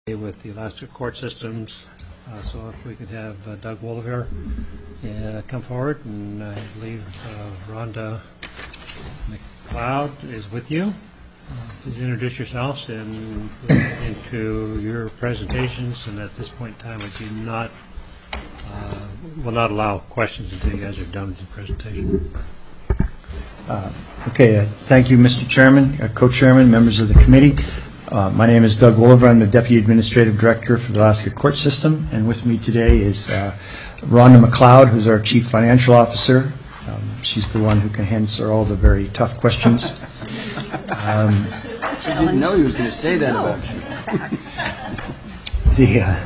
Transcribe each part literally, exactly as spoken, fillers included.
with the Alaska court systems. Uh, so if we could have uh, Doug Woliver uh, come forward, and I believe uh, Rhonda McLeod is with you. Uh, please introduce yourselves and into your presentations, and at this point in time I do not uh, will not allow questions until you guys are done with the presentation. Uh, okay, uh, thank you, Mister Chairman, uh, Co-Chairman, members of the committee. Uh, my name is Doug Woliver. I'm the Deputy Administrative Director for the Alaska Court System, and with me today is uh, Rhonda McLeod, who's our Chief Financial Officer. Um, she's the one who can answer all the very tough questions. Um, I didn't know he was going to say that about you. the, uh,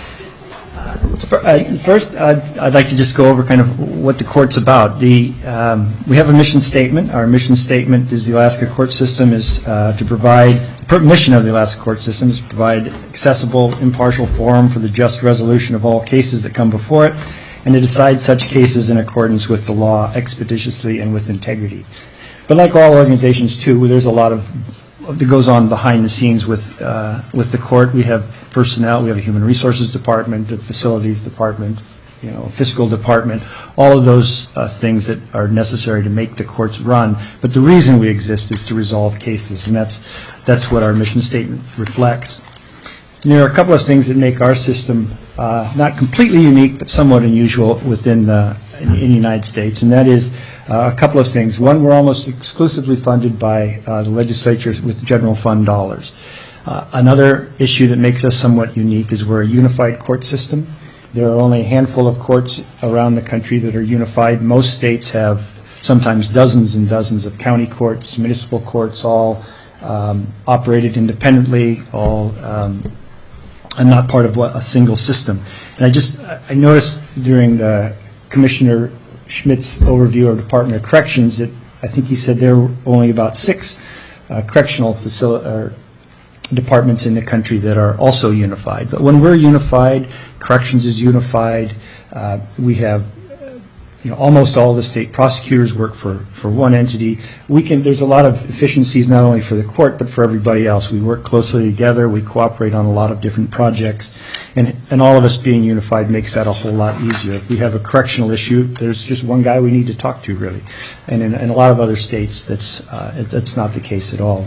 Uh, first, uh, I'd like to just go over kind of what the court's about. The, um, we have a mission statement. Our mission statement is the Alaska court system is uh, to provide, the mission of the Alaska court system is to provide accessible, impartial forum for the just resolution of all cases that come before it, and to decide such cases in accordance with the law expeditiously and with integrity. But like all organizations too, there's a lot of that goes on behind the scenes with uh, with the court. We have personnel, we have a human resources department, a facilities department, you know, fiscal department, all of those uh, things that are necessary to make the courts run. But the reason we exist is to resolve cases, and that's that's what our mission statement reflects. And there are a couple of things that make our system uh, not completely unique, but somewhat unusual within the in, in the United States, and that is uh, a couple of things. One, we're almost exclusively funded by uh, the legislature with general fund dollars. Uh, another issue that makes us somewhat unique is we're a unified court system. There are only a handful of courts around the country that are unified. Most states have sometimes dozens and dozens of county courts, municipal courts, all um, operated independently, all um, and not part of what, a single system. And I just I noticed during the Commissioner Schmidt's overview of Department of Corrections that I think he said there were only about six uh, correctional facilities departments in the country that are also unified. But when we're unified, corrections is unified. Uh, we have, you know, almost all the state prosecutors work for, for one entity. We can. There's a lot of efficiencies not only for the court but for everybody else. We work closely together. We cooperate on a lot of different projects, and and all of us being unified makes that a whole lot easier. If we have a correctional issue, there's just one guy we need to talk to, really. And in, in a lot of other states, that's uh, that's not the case at all.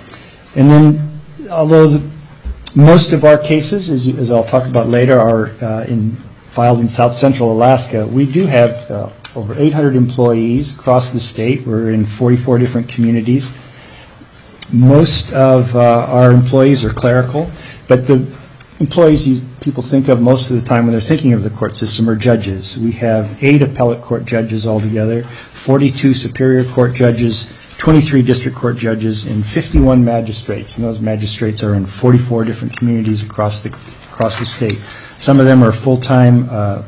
And then, although the, most of our cases, as, as I'll talk about later, are uh, in, filed in South Central Alaska, we do have uh, over eight hundred employees across the state. We're in forty-four different communities. Most of uh, our employees are clerical, but the employees you, people think of most of the time when they're thinking of the court system are judges. We have eight appellate court judges altogether, forty-two superior court judges, twenty-three district court judges, and fifty-one magistrates, and those magistrates are in forty-four different communities across the across the state. Some of them are full-time uh,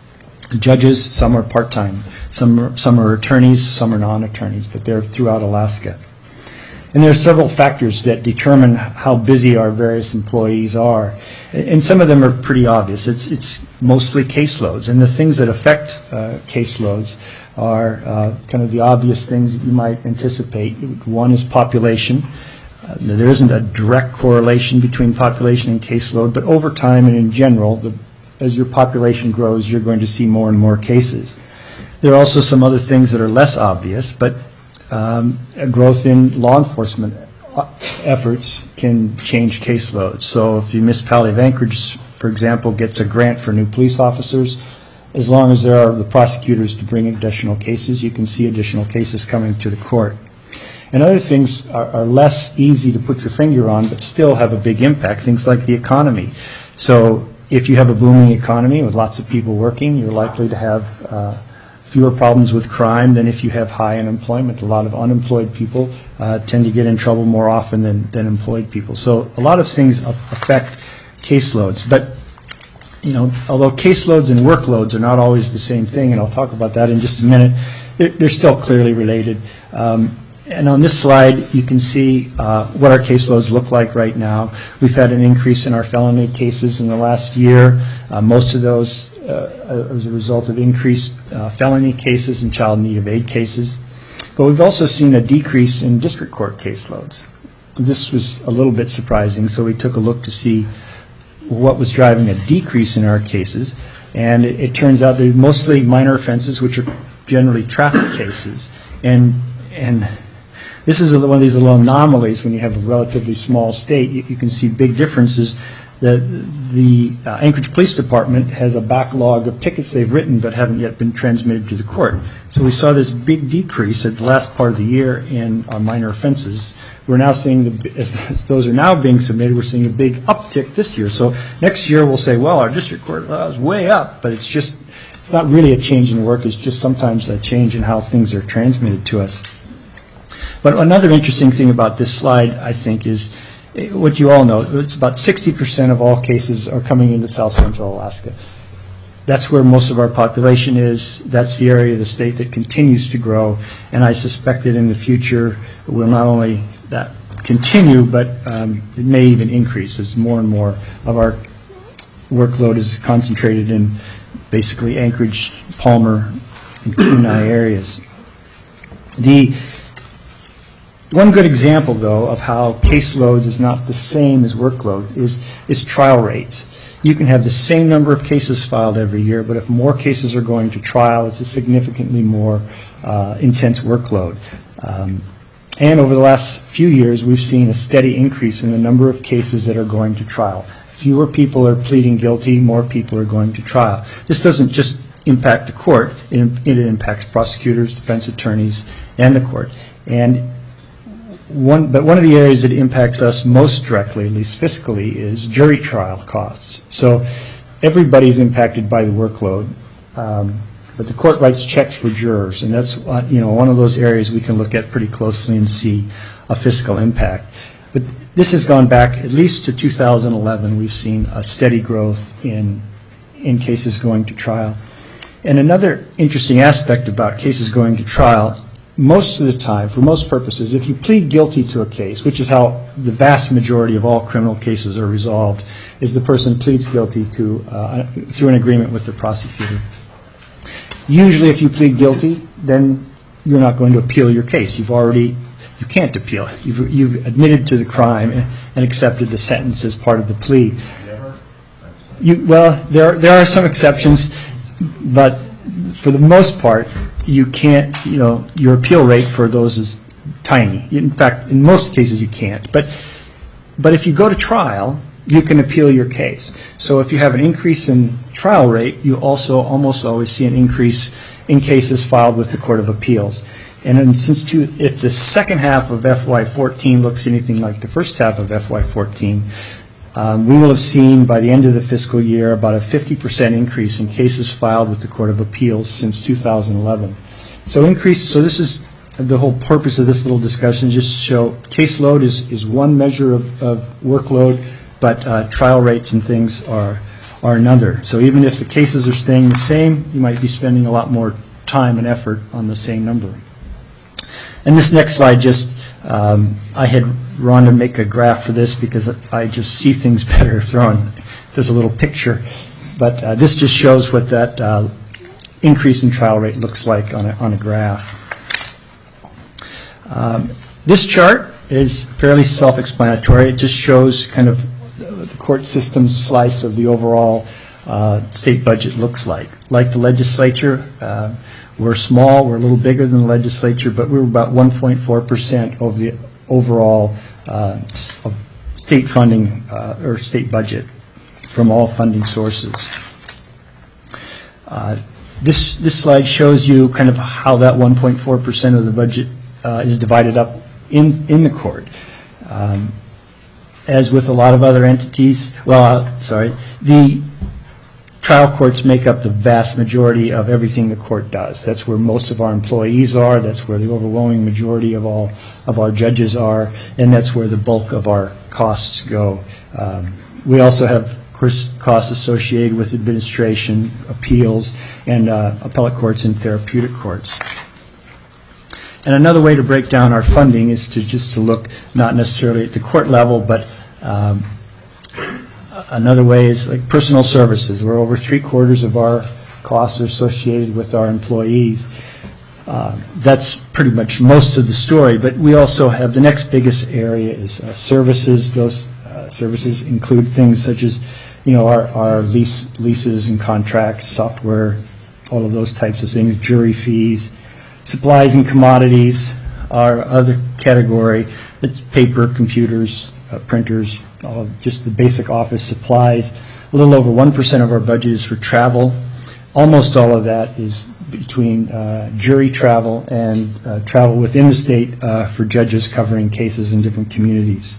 judges, some are part-time, some are, some are attorneys, some are non-attorneys, but they're throughout Alaska. And there are several factors that determine how busy our various employees are, and some of them are pretty obvious. It's it's mostly caseloads, and the things that affect uh, caseloads are uh, kind of the obvious things that you might anticipate. One is population. Uh, there isn't a direct correlation between population and caseload, but over time and in general, the, as your population grows, you're going to see more and more cases. There are also some other things that are less obvious, but um, a growth in law enforcement efforts can change caseloads. So if the municipality of Anchorage, for example, gets a grant for new police officers, as long as there are the prosecutors to bring additional cases, you can see additional cases coming to the court. And other things are, are less easy to put your finger on, but still have a big impact, things like the economy. So if you have a booming economy with lots of people working, you're likely to have uh, fewer problems with crime than if you have high unemployment. A lot of unemployed people uh, tend to get in trouble more often than, than employed people. So a lot of things affect caseloads. But you know, although caseloads and workloads are not always the same thing, and I'll talk about that in just a minute, they're, they're still clearly related. Um, and on this slide, you can see uh, what our caseloads look like right now. We've had an increase in our felony cases in the last year. Uh, most of those uh, as a result of increased uh, felony cases and child in need of aid cases. But we've also seen a decrease in district court caseloads. This was a little bit surprising, so we took a look to see what was driving a decrease in our cases, and it, it turns out they're mostly minor offenses, which are generally traffic cases. And and this is one of these little anomalies when you have a relatively small state. You, you can see big differences. That the uh, Anchorage Police Department has a backlog of tickets they've written but haven't yet been transmitted to the court. So we saw this big decrease at the last part of the year in our minor offenses. We're now seeing, the, as, as those are now being submitted, we're seeing a big uptick this year. So next year we'll say, well, our district court law is way up, but it's just, it's not really a change in work. It's just sometimes a change in how things are transmitted to us. But another interesting thing about this slide, I think, is what you all know. It's about sixty percent of all cases are coming into South Central Alaska. That's where most of our population is. That's the area of the state that continues to grow, and I suspect that in the future it will not only that continue, but um, it may even increase as more and more of our workload is concentrated in basically Anchorage, Palmer, and Kenai areas. The One good example, though, of how caseloads is not the same as workload is, is trial rates. You can have the same number of cases filed every year, but if more cases are going to trial, it's a significantly more uh, intense workload. Um, and over the last few years, we've seen a steady increase in the number of cases that are going to trial. Fewer people are pleading guilty, more people are going to trial. This doesn't just impact the court, it, it impacts prosecutors, defense attorneys, and the court. And One, but one of the areas that impacts us most directly, at least fiscally, is jury trial costs. So everybody's impacted by the workload, um, but the court writes checks for jurors, and that's uh, you know one of those areas we can look at pretty closely and see a fiscal impact. But this has gone back at least to two thousand eleven. We've seen a steady growth in in cases going to trial. And another interesting aspect about cases going to trial, most of the time, for most purposes, if you plead guilty to a case, which is how the vast majority of all criminal cases are resolved, is the person pleads guilty to uh, through an agreement with the prosecutor. Usually if you plead guilty, then you're not going to appeal your case. You've already, you can't appeal. You've, you've admitted to the crime and accepted the sentence as part of the plea. You, well, there, there are some exceptions, but for the most part, you can't, you know, your appeal rate for those is tiny. In fact, in most cases you can't. But but if you go to trial, you can appeal your case. So if you have an increase in trial rate, you also almost always see an increase in cases filed with the Court of Appeals. And then since two, if the second half of F Y fourteen looks anything like the first half of F Y fourteen, Um, we will have seen by the end of the fiscal year about a fifty percent increase in cases filed with the Court of Appeals since two thousand eleven. So increase. So this is the whole purpose of this little discussion, just to show caseload is, is one measure of, of workload, but uh, trial rates and things are, are another. So even if the cases are staying the same, you might be spending a lot more time and effort on the same number. And this next slide just, um, I had Rhonda make a graph for this because I just see things better if, on, if there's a little picture. But uh, this just shows what that uh, increase in trial rate looks like on a, on a graph. Um, this chart is fairly self-explanatory. It just shows kind of the court system's slice of the overall uh, state budget looks like. Like the legislature, uh, we're small, we're a little bigger than the legislature, but we're about one point four percent of the overall uh, state funding uh, or state budget from all funding sources. Uh, this, this slide shows you kind of how that one point four percent of the budget uh, is divided up in, in the court. Um, as with a lot of other entities, well, uh, sorry, the trial courts make up the vast majority of everything the court does. That's where most of our employees are. That's where the overwhelming majority of all of our judges are, and that's where the bulk of our costs go. Um, we also have, of course, costs associated with administration, appeals, and uh, appellate courts and therapeutic courts. And another way to break down our funding is to just to look not necessarily at the court level, but um, another way is like personal services, where over three quarters of our costs are associated with our employees. Uh, that's pretty much most of the story, but we also have the next biggest area is uh, services. Those uh, services include things such as you know, our, our lease, leases and contracts, software, all of those types of things, jury fees, supplies and commodities. Our other category, it's paper, computers, uh, printers, all of just the basic office supplies. A little over one percent of our budget is for travel. Almost all of that is between uh, jury travel and uh, travel within the state uh, for judges covering cases in different communities.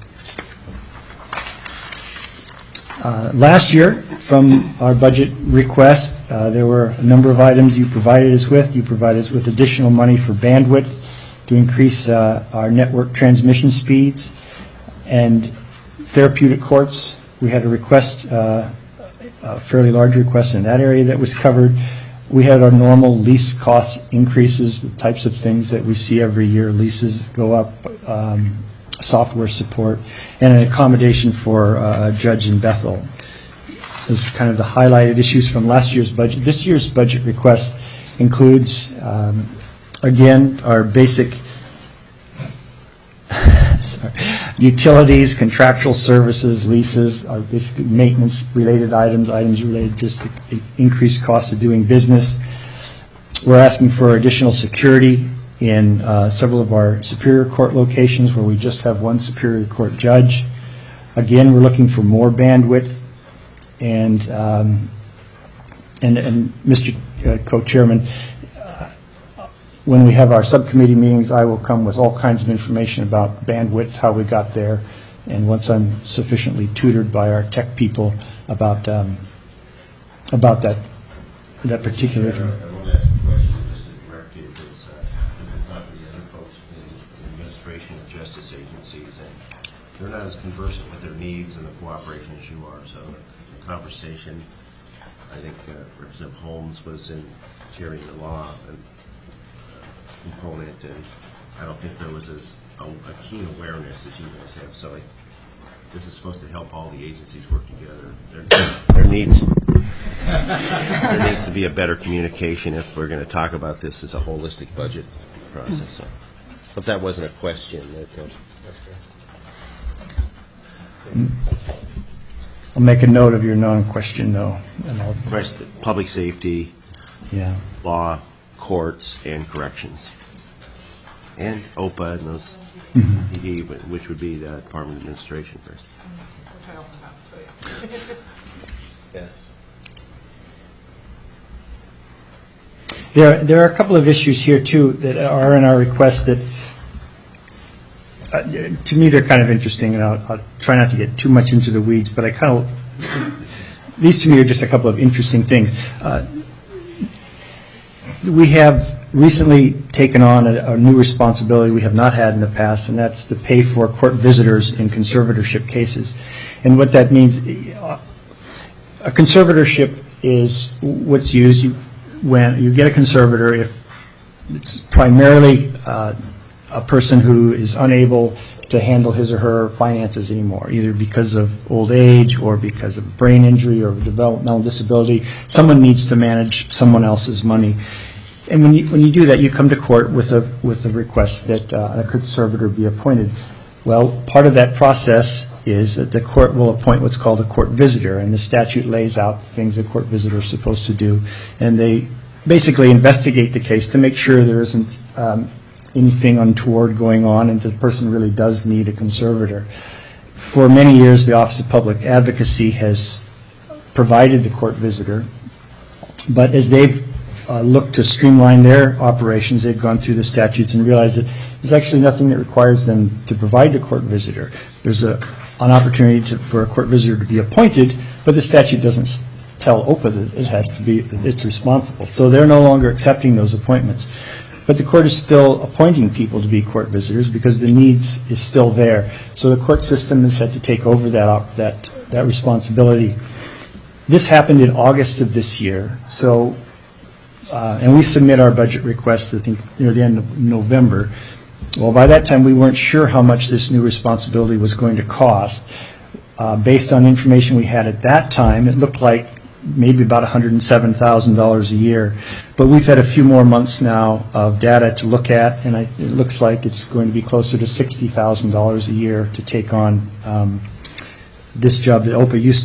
Uh, last year, from our budget request, uh, there were a number of items you provided us with. You provided us with additional money for bandwidth to increase uh, our network transmission speeds, and therapeutic courts. We had a request, uh, a fairly large request in that area that was covered. We had our normal lease cost increases, the types of things that we see every year. Leases go up, um, software support, and an accommodation for uh, a judge in Bethel. Those are kind of the highlighted issues from last year's budget. This year's budget request includes, um, again, our basic utilities, contractual services, leases, our basically maintenance-related items, items related just to increased costs of doing business. We're asking for additional security in uh, several of our Superior Court locations where we just have one Superior Court judge. Again, we're looking for more bandwidth. And, um, and, and Mister Uh, Co-Chairman, uh, when we have our subcommittee meetings, I will come with all kinds of information about bandwidth, how we got there, and once I'm sufficiently tutored by our tech people about um, about that that particular. I want to ask a question just to direct you. It's uh, talking to the other folks in the administration of justice agencies, and they're not as conversant with their needs and the cooperation as you are. So the conversation, I think uh, Representative Holmes was in chairing the law and, uh, component, and I don't think there was as a, a keen awareness as you guys have. So I, this is supposed to help all the agencies work together. There, there needs there needs to be a better communication if we're going to talk about this as a holistic budget process. So, if that wasn't a question, that, uh, I'll make a note of your non-question, though. And I'll, rest, public safety, yeah. law, courts, and corrections, and O P A and those, Mm-hmm. E D, which would be the Department of Administration first. Which I also have, so yeah. Yes. There, there are a couple of issues here, too, that are in our request that, uh, to me, they're kind of interesting, and I'll, I'll try not to get too much into the weeds, but I kind of, these to me are just a couple of interesting things. Uh, we have recently taken on a, a new responsibility we have not had in the past, and that's to pay for court visitors in conservatorship cases. And what that means, uh, a conservatorship is what's used you, when you get a conservator if it's primarily uh, a person who is unable to handle his or her finances anymore, either because of old age or because of brain injury or developmental disability. Someone needs to manage someone else's money. And when you, when you do that, you come to court with a, with a request that uh, a conservator be appointed. Well, part of that process is that the court will appoint what's called a court visitor, and the statute lays out the things a court visitor is supposed to do. And they basically investigate the case to make sure there isn't um, anything untoward going on and the person really does need a conservator. For many years, the Office of Public Advocacy has provided the court visitor, but as they've uh, looked to streamline their operations, they've gone through the statutes and realized that there's actually nothing that requires them to provide the court visitor. There's a, an opportunity to, for a court visitor to be appointed, but the statute doesn't tell O P A that it has to be, that it's responsible. So they're no longer accepting those appointments. But the court is still appointing people to be court visitors because the needs is still there. So the court system has had to take over that, that, that responsibility. This happened in August of this year. So, uh, and we submit our budget request, I think, near the end of November. Well, by that time, we weren't sure how much this new responsibility was going to cost. Uh, based on information we had at that time, it looked like maybe about one hundred seven thousand dollars a year. But we've had a few more months now of data to look at, and I, it looks like it's going to be closer to sixty thousand dollars a year to take on um, this job that O P A used to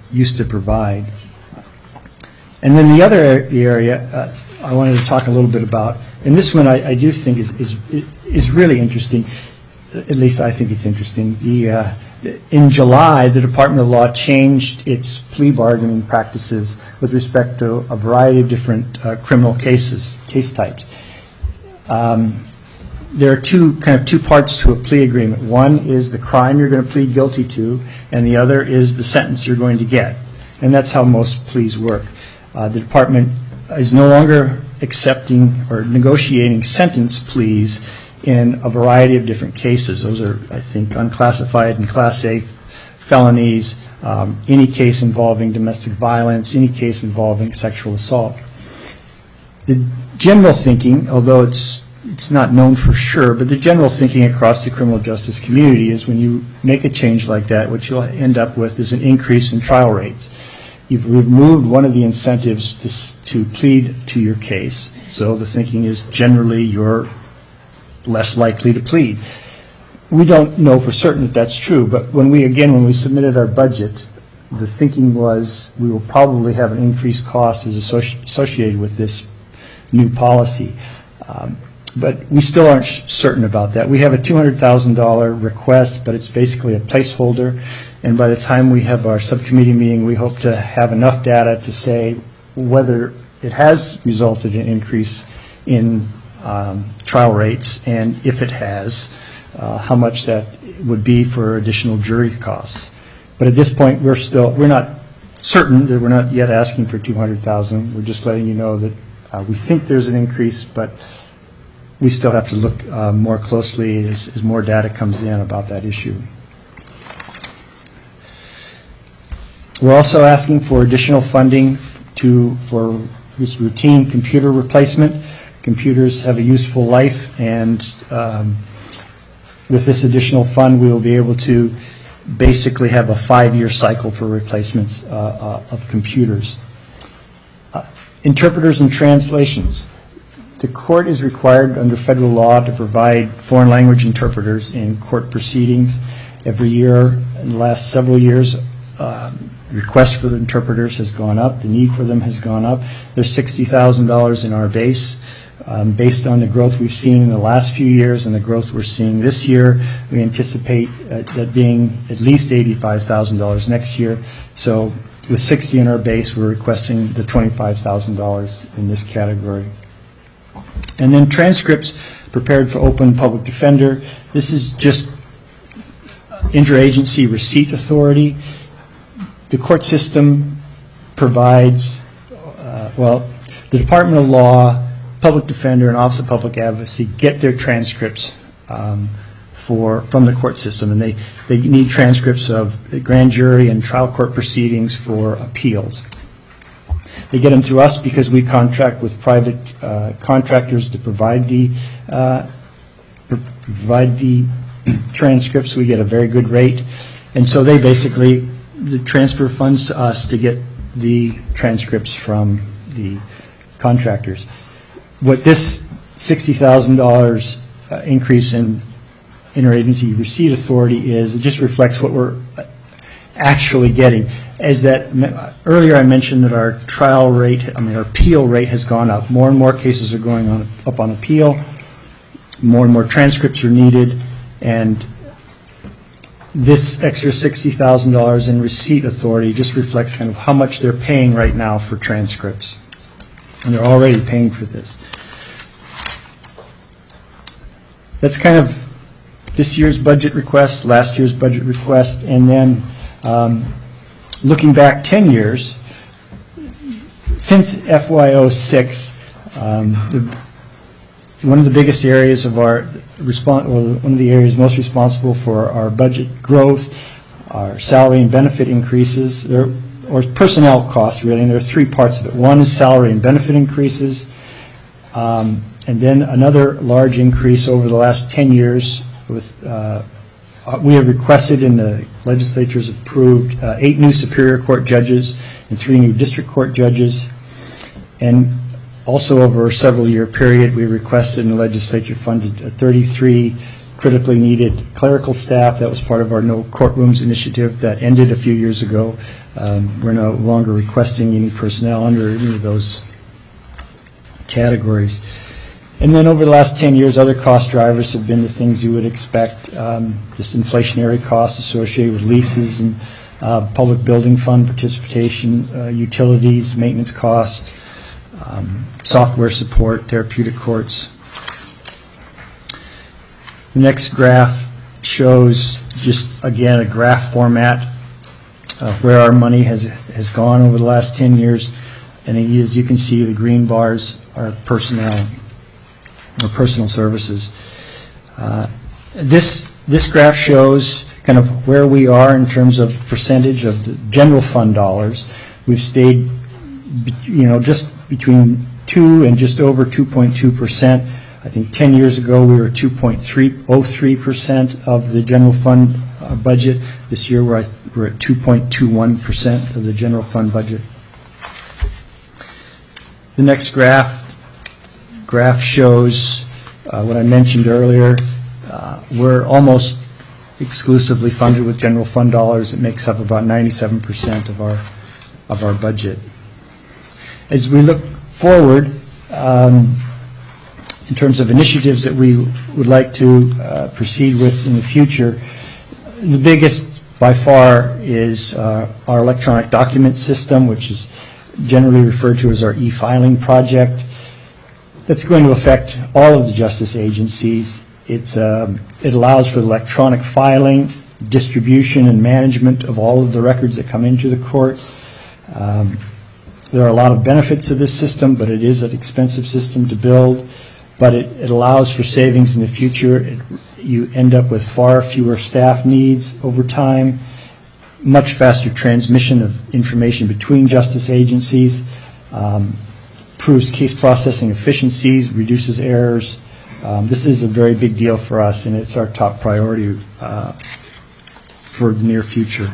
used to provide. And then the other area uh, I wanted to talk a little bit about, and this one I, I do think is, is is really interesting. At least I think it's interesting. The uh, in July, the Department of Law changed its plea bargaining practices with respect to a variety of different uh, criminal cases, case types. Um, there are two kind of two parts to a plea agreement. One is the crime you're going to plead guilty to, and the other is the sentence you're going to get. And that's how most pleas work. Uh, the department is no longer accepting or negotiating sentence pleas in a variety of different cases. Those are, I think, unclassified and Class A felonies, um, any case involving domestic violence, any case involving sexual assault. The general thinking, although it's it's not known for sure, but the general thinking across the criminal justice community is when you make a change like that, what you'll end up with is an increase in trial rates. You've removed one of the incentives to, to plead to your case, so the thinking is generally you're less likely to plead. We don't know for certain that that's true, but when we, again, when we submitted our budget, the thinking was we will probably have an increased cost as associ- associated with this new policy. Um, but we still aren't sh- certain about that. We have a two hundred thousand dollars request, but it's basically a placeholder. And by the time we have our subcommittee meeting, we hope to have enough data to say whether it has resulted in an increase in um, trial rates, and if it has, uh, how much that would be for additional jury costs. But at this point, we're still, we're not certain that we're not yet asking for two hundred thousand dollars. We're just letting you know that uh, we think there's an increase, but we still have to look uh, more closely as, as more data comes in about that issue. We're also asking for additional funding to for this routine computer replacement. Computers have a useful life, and um, with this additional fund, we will be able to basically have a five-year cycle for replacements uh, uh, of computers. Uh, interpreters and translations. The court is required under federal law to provide foreign language interpreters in court proceedings. Every year, in the last several years, um, request for the interpreters has gone up. The need for them has gone up. There's sixty thousand dollars in our base. Um, based on the growth we've seen in the last few years and the growth we're seeing this year, we anticipate uh, that being at least eighty-five thousand dollars next year. So with sixty in our base, we're requesting the twenty-five thousand dollars in this category. And then transcripts prepared for open public defender. This is just interagency receipt authority. The court system provides, uh, well, the Department of Law, Public Defender, and Office of Public Advocacy get their transcripts um, for from the court system, and they, they need transcripts of the grand jury and trial court proceedings for appeals. They get them through us because we contract with private uh, contractors to provide the uh, provide the transcripts. We get a very good rate, and so they basically the transfer funds to us to get the transcripts from the contractors. What this sixty thousand dollars uh, increase in interagency receipt authority is, it just reflects what we're actually getting. As that earlier I mentioned that our trial rate, I mean our appeal rate has gone up. More and more cases are going on up on appeal. More and more transcripts are needed, and this extra sixty thousand dollars in receipt authority just reflects kind of how much they're paying right now for transcripts. And they're already paying for this. That's kind of this year's budget request, last year's budget request, and then um, looking back ten years, since F Y oh six, um, the, one of the biggest areas of our response, or one of the areas most responsible for our budget growth, our salary and benefit increases, there, or personnel costs really, and there are three parts of it. One is salary and benefit increases, um, and then another large increase over the last ten years with, uh, we have requested and the legislature has approved uh, eight new Superior Court judges and three new District Court judges. And also over a several year period, we requested and the legislature funded uh, thirty-three critically needed clerical staff. That was part of our No Courtrooms initiative that ended a few years ago. Um, we're no longer requesting any personnel under any of those categories. And then over the last ten years, other cost drivers have been the things you would expect, um, just inflationary costs associated with leases and uh, public building fund participation, uh, utilities, maintenance costs, um, software support, therapeutic courts. The next graph shows just, again, a graph format uh, where our money has, has gone over the last ten years. And as you can see, the green bars are personnel or personal services. Uh, this this graph shows kind of where we are in terms of percentage of the general fund dollars. We've stayed, you know, just between two and just over two point two percent. I think ten years ago we were two point three oh three percent of the general fund uh, budget. This year we're at, we're at two point two one percent of the general fund budget. The next graph graph shows uh, what I mentioned earlier. Uh, we're almost exclusively funded with general fund dollars. It makes up about ninety-seven percent of our of our budget. As we look forward, um, in terms of initiatives that we would like to uh, proceed with in the future, the biggest by far is uh, our electronic document system, which is generally referred to as our e-filing project. That's going to affect all of the justice agencies. It's, um, it allows for electronic filing, distribution, and management of all of the records that come into the court. Um, there are a lot of benefits to this system, but it is an expensive system to build. But it, it allows for savings in the future. It, you end up with far fewer staff needs over time, much faster transmission of information between justice agencies, um, improves case processing efficiencies, reduces errors. Um, this is a very big deal for us, and it's our top priority uh, for the near future.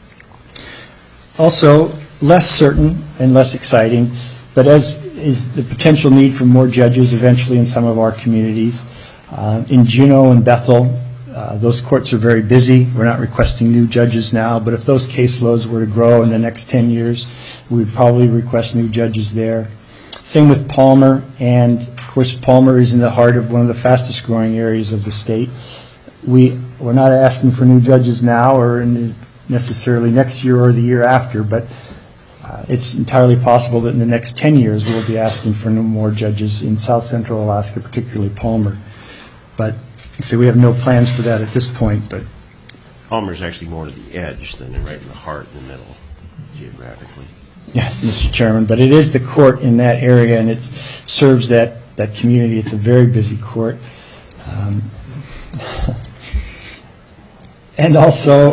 Also, less certain and less exciting, but as is the potential need for more judges eventually in some of our communities. Uh, in Juneau and Bethel, uh, those courts are very busy. We're not requesting new judges now, but if those caseloads were to grow in the next ten years, we'd probably request new judges there. Same with Palmer, and of course Palmer is in the heart of one of the fastest growing areas of the state. We, we're not asking for new judges now or in necessarily next year or the year after, but uh, it's entirely possible that in the next ten years we'll be asking for no more judges in South Central Alaska, particularly Palmer. But so we have no plans for that at this point. But Palmer's actually more to the edge than right in the heart, in the middle, geographically. yes, Mister Chairman, but it is the court in that area, and it serves that, that community. It's a very busy court. Um, and also,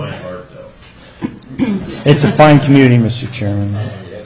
it's a fine community, Mister Chairman.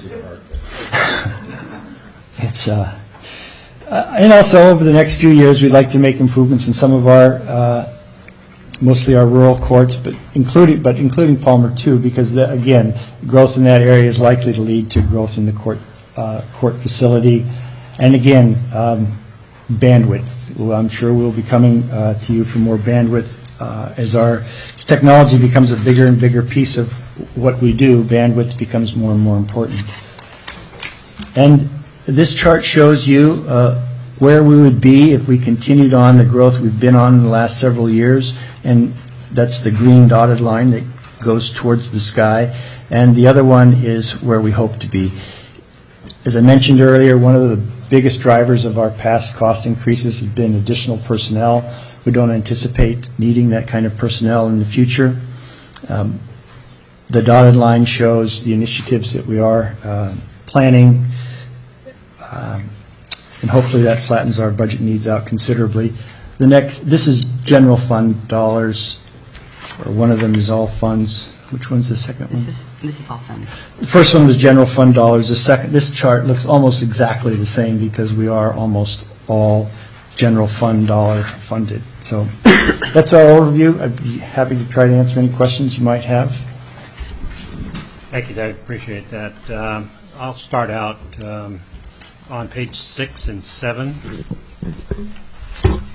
It's uh, uh, and also over the next few years, we'd like to make improvements in some of our, uh, mostly our rural courts, but including but including Palmer too, because the, again, growth in that area is likely to lead to growth in the court uh, court facility, and again, um, bandwidth. Well, I'm sure we'll be coming uh, to you for more bandwidth uh, as our as technology becomes a bigger and bigger piece of what we do. Bandwidth becomes more and more important. And this chart shows you uh, where we would be if we continued on the growth we've been on in the last several years, and that's the green dotted line that goes towards the sky, and the other one is where we hope to be. As I mentioned earlier, one of the biggest drivers of our past cost increases has been additional personnel. We don't anticipate needing that kind of personnel in the future. Um, the dotted line shows the initiatives that we are uh, planning, um, and hopefully that flattens our budget needs out considerably. The next, this is general fund dollars, or one of them is all funds. Which one's the second one? This is this is all funds. The first one was general fund dollars. The second, this chart looks almost exactly the same because we are almost all general fund dollar funded. So that's our overview. I'd be happy to try to answer any questions you might have. Thank you, Doug. Appreciate that. Um, I'll start out um, on page six and seven.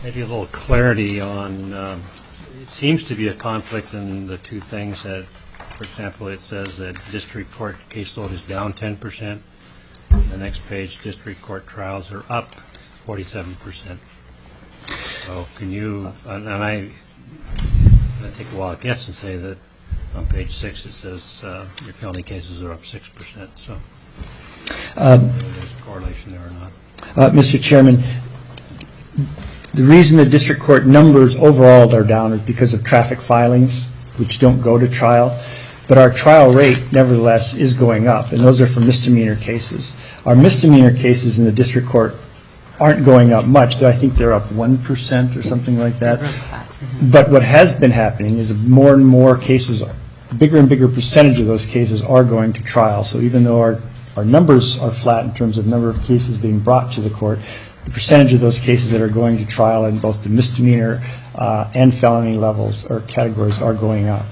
maybe a little clarity on, um, it seems to be a conflict in the two things that, for example, it says that district court caseload is down ten percent. The next page, district court trials are up forty-seven percent. So can you, and and I, I'm going to take a wild guess and say that on page six it says uh, your felony cases are up six percent. So Um, whether there's a correlation there or not. Uh, Mister Chairman, the reason the district court numbers overall are down is because of traffic filings, which don't go to trial. But our trial rate, nevertheless, is going up, and those are for misdemeanor cases. Our misdemeanor cases in the district court aren't going up much. I think they're up one percent or something like that. But what has been happening is more and more cases, a bigger and bigger percentage of those cases are going to trial. So even though our, our numbers are flat in terms of number of cases being brought to the court, the percentage of those cases that are going to trial in both the misdemeanor uh, and felony levels or categories are going up.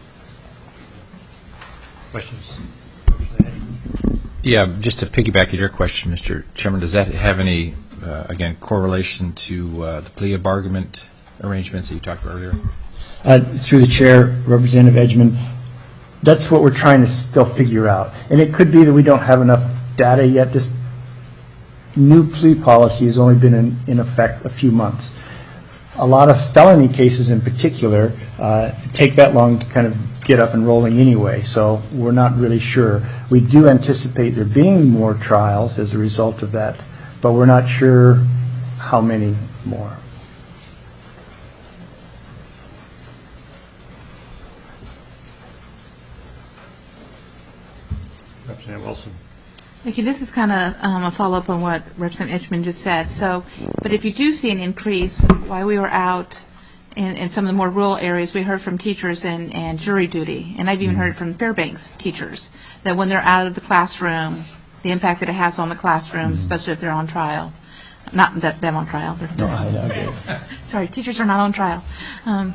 Questions? Yeah, just to piggyback at your question, Mister Chairman, does that have any, uh, again, correlation to uh, the plea bargainement arrangements that you talked about earlier? Uh, through the chair, Representative Edgman, that's what we're trying to still figure out. And it could be that we don't have enough data yet. This new plea policy has only been in, in effect a few months. A lot of felony cases in particular uh, take that long to kind of get up and rolling anyway, so we're not really sure. We do anticipate there being more trials as a result of that, but we're not sure how many more. Representative Wilson. Thank you. This is kind of um, a follow-up on what Representative Edgman just said. So, but if you do see an increase, while we were out in, in some of the more rural areas, we heard from teachers and, and jury duty, and I've even heard from Fairbanks teachers, that when they're out of the classroom, the impact that it has on the classroom, especially if they're on trial. Not that them on trial. No, I, I agree. Sorry, teachers are not on trial. Um,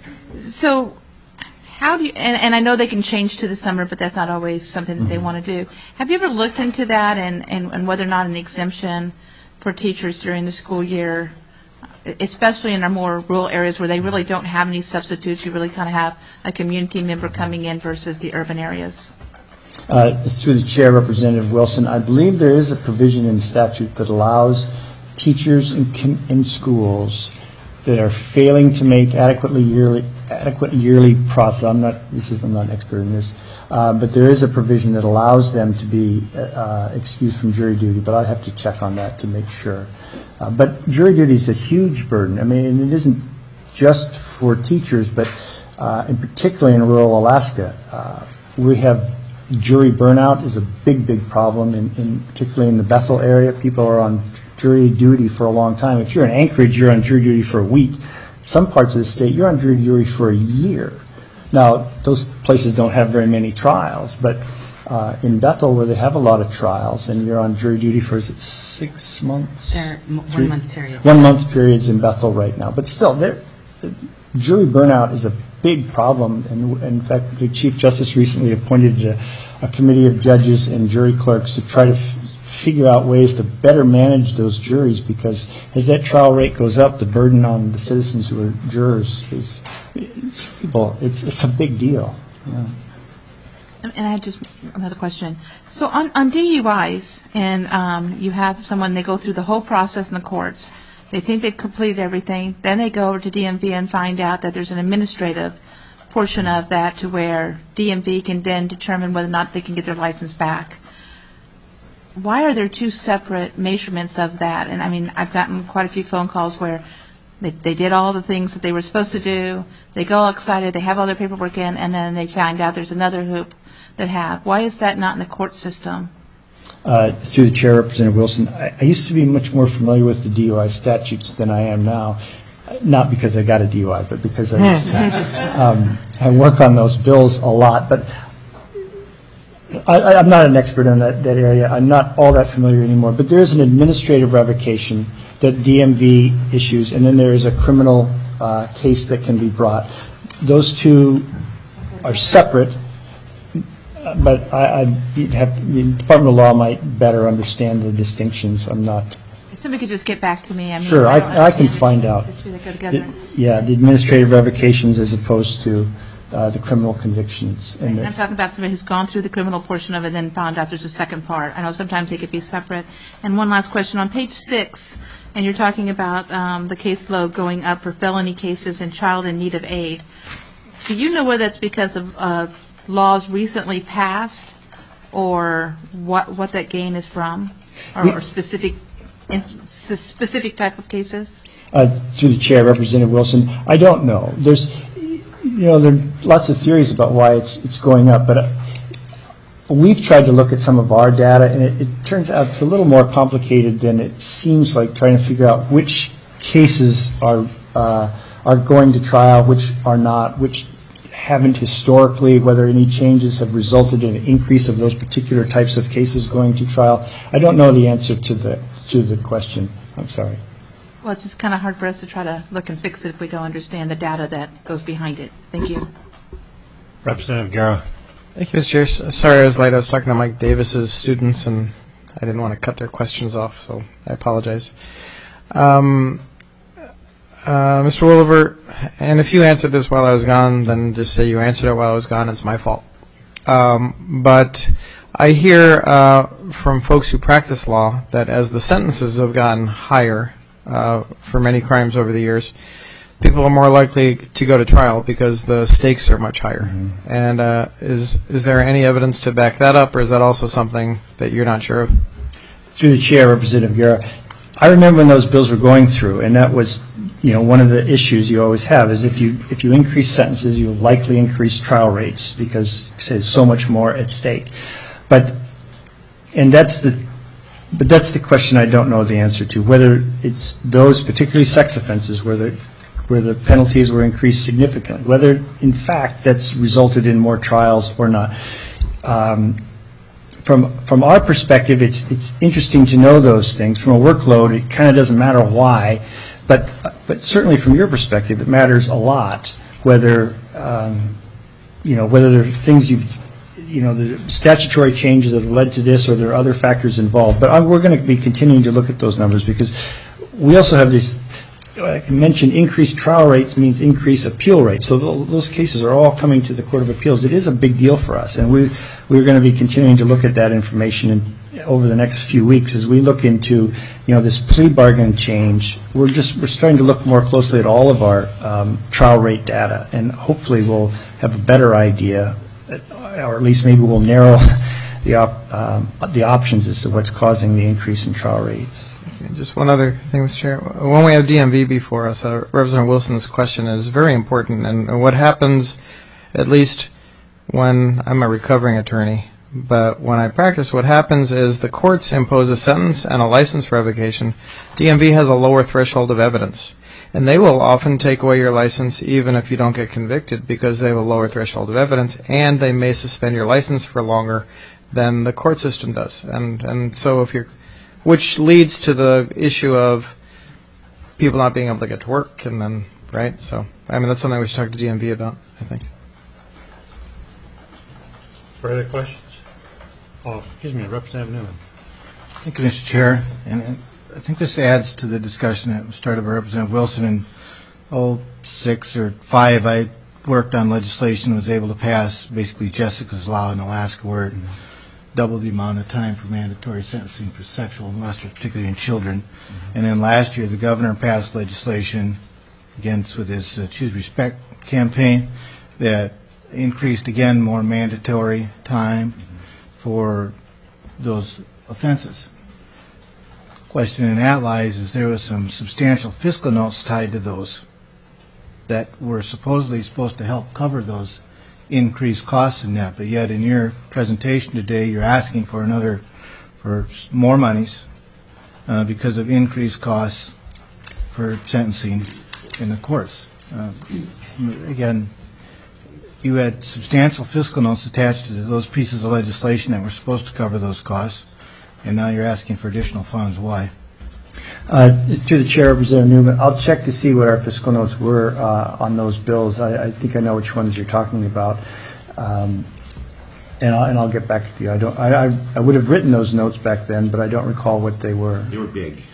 so how do you, and, and I know they can change to the summer, but that's not always something that they want to do. Have you ever looked into that and, and, and whether or not an exemption for teachers during the school year, especially in our more rural areas where they really don't have any substitutes, you really kind of have a community member coming in versus the urban areas? Uh, through the chair, Representative Wilson, I believe there is a provision in statute that allows teachers in, com- in schools that are failing to make adequately yearly adequate yearly process. I'm not. This is. I'm not an expert in this, uh, but there is a provision that allows them to be uh, excused from jury duty. But I'd have to check on that to make sure. Uh, but jury duty is a huge burden. I mean, it isn't just for teachers, but uh, in particularly in rural Alaska, uh, we have jury burnout is a big, big problem. In, in particularly in the Bethel area, people are on jury duty for a long time. If you're in Anchorage, you're on jury duty for a week. Some parts of the state, you're on jury duty for a year. Now, those places don't have very many trials, but uh, in Bethel, where they have a lot of trials, and you're on jury duty for, is it six months? They're m- one-month periods. One-month periods in Bethel right now. But still, there, jury burnout is a big problem. And in fact, the Chief Justice recently appointed a, a committee of judges and jury clerks to try to f- figure out ways to better manage those juries, because as that trial rate goes up, the burden on the citizens who are jurors is, it's, people, it's, it's a big deal. Yeah. And I had just another question. So on, on D U Is, and um, you have someone, they go through the whole process in the courts, they think they've completed everything, then they go over to D M V and find out that there's an administrative portion of that to where D M V can then determine whether or not they can get their license back. Why are there two separate measurements of that? And I mean, I've gotten quite a few phone calls where they, they did all the things that they were supposed to do, they go all excited, they have all their paperwork in, and then they find out there's another hoop that have. Why is that not in the court system? Uh, through the chair, Representative Wilson, I, I used to be much more familiar with the D U I statutes than I am now. Not because I got a D U I, but because I used to, um, I work on those bills a lot. But I, I'm not an expert in that, that area. I'm not all that familiar anymore. But there is an administrative revocation that D M V issues, and then there is a criminal uh, case that can be brought. Those two are separate, but I, I have, the Department of Law might better understand the distinctions. I'm not If somebody could just get back to me. I mean, Sure, I don't I can understand find the- out. The two that go together. The- Yeah, the administrative revocations as opposed to uh, the criminal convictions. And And the- I'm talking about somebody who's gone through the criminal portion of it and then found out there's a second part. I know sometimes they could be separate. And one last question. On page six, and you're talking about um, the caseload going up for felony cases and child in need of aid. Do you know whether that's because of of laws recently passed or what what that gain is from, or We- or specific, in- s- specific type of cases? Uh, Through the chair, Representative Wilson, I don't know. There's, you know, there are lots of theories about why it's it's going up, but uh, we've tried to look at some of our data, and it, it turns out it's a little more complicated than it seems like, trying to figure out which cases are uh, are going to trial, which are not, which haven't historically, whether any changes have resulted in an increase of those particular types of cases going to trial. I don't know the answer to the to the question. I'm sorry. Well, it's just kind of hard for us to try to look and fix it if we don't understand the data that goes behind it. Thank you. Representative Guerra. Thank you, Mister Chair. S- Sorry I was late. I was talking to Mike Davis's students, and I didn't want to cut their questions off, so I apologize. Um, uh, Mister Williver, and if you answered this while I was gone, then just say you answered it while I was gone. It's my fault. Um, but I hear uh, from folks who practice law that as the sentences have gotten higher uh, for many crimes over the years, people are more likely to go to trial because the stakes are much higher. Mm-hmm. And uh, is is there any evidence to back that up, or is that also something that you're not sure of? Through the chair, Representative Guerra, I remember when those bills were going through, and that was, you know, one of the issues you always have is if you if you increase sentences, you likely increase trial rates because there's so much more at stake. But and that's the but that's the question I don't know the answer to, whether it's those particularly sex offenses where the where the penalties were increased significantly, whether in fact that's resulted in more trials or not. Um, From from our perspective, it's it's interesting to know those things. From a workload, it kind of doesn't matter why, but but certainly from your perspective, it matters a lot. Whether um, you know whether there are things you've you know the statutory changes that have led to this, or there are other factors involved. But I'm, we're going to be continuing to look at those numbers because we also have this. I can mention increased trial rates means increased appeal rates. So th- those cases are all coming to the Court of Appeals. It is a big deal for us, and we we're going to be continuing to look at that information in, over the next few weeks as we look into, you know, this plea bargain change. We're just we're starting to look more closely at all of our um, trial rate data, and hopefully we'll have a better idea, or at least maybe we'll narrow the op, um, the options as to what's causing the increase in trial rates. Just one other thing, Mister Chair. When we have D M V before us, uh, Representative Wilson's question is very important. And what happens, at least when I'm a recovering attorney, but when I practice, what happens is the courts impose a sentence and a license revocation. D M V has a lower threshold of evidence. And they will often take away your license even if you don't get convicted because they have a lower threshold of evidence, and they may suspend your license for longer than the court system does. And and so if you're Which leads to the issue of people not being able to get to work, and then, right? So, I mean, that's something we should talk to D M V about, I think. Further questions? Oh, excuse me, Representative Newman. Thank you, Mister Chair. And uh, I think this adds to the discussion that was started by Representative Wilson. In oh six or five, I worked on legislation and was able to pass basically Jessica's Law in Alaska, where it double the amount of time for mandatory sentencing for sexual molesters, particularly in children. Mm-hmm. And then last year, the governor passed legislation, again with his uh, Choose Respect campaign, that increased, again, more mandatory time mm-hmm. for those offenses. The question in that lies is there was some substantial fiscal notes tied to those that were supposedly supposed to help cover those increased costs in that, but yet in your presentation today you're asking for another, for more monies uh, because of increased costs for sentencing in the courts. Uh, again, you had substantial fiscal notes attached to those pieces of legislation that were supposed to cover those costs, and now you're asking for additional funds. Why? Uh, through the chair, Representative Newman, I'll check to see what our fiscal notes were uh, on those bills. I, I think I know which ones you're talking about, um, and, I'll, and I'll get back to you. I don't. I, I, I would have written those notes back then, but I don't recall what they were. They were big.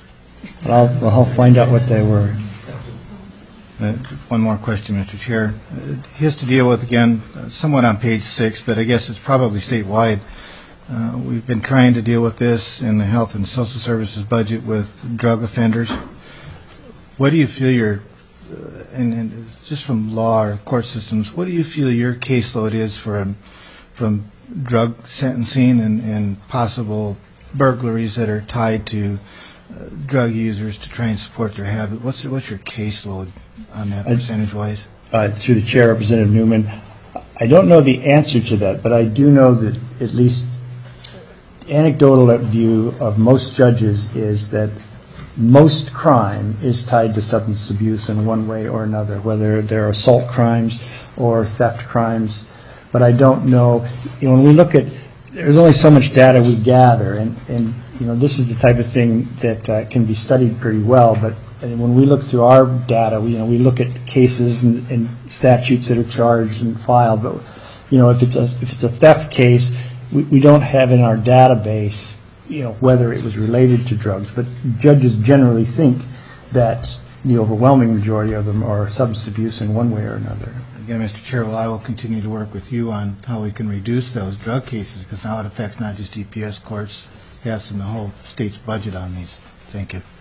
I'll, I'll find out what they were. Uh, One more question, Mister Chair. Uh, He has to deal with, again, uh, somewhat on page six, but I guess it's probably statewide. Uh, We've been trying to deal with this in the Health and Social Services budget with drug offenders. What do you feel your, uh, and and just from law or court systems, what do you feel your caseload is from, from drug sentencing and and possible burglaries that are tied to uh, drug users to try and support their habit? What's what's your caseload on that I- percentage-wise? Uh, Through the chair, Representative Newman, I don't know the answer to that, but I do know that at least anecdotal view of most judges is that most crime is tied to substance abuse in one way or another, whether they're assault crimes or theft crimes. But I don't know, you know, when we look at, there's only so much data we gather, and, and you know, this is the type of thing that uh, can be studied pretty well, but and when we look through our data, we, you know, we look at cases and, and statutes that are charged and filed, but you know, if it's a if it's a theft case, we, we don't have in our database, you know, whether it was related to drugs. But judges generally think that the overwhelming majority of them are substance abuse in one way or another. Again, Mister Chair, well, I will continue to work with you on how we can reduce those drug cases, because now it affects not just D P S courts, yes, and the whole state's budget on these. Thank you.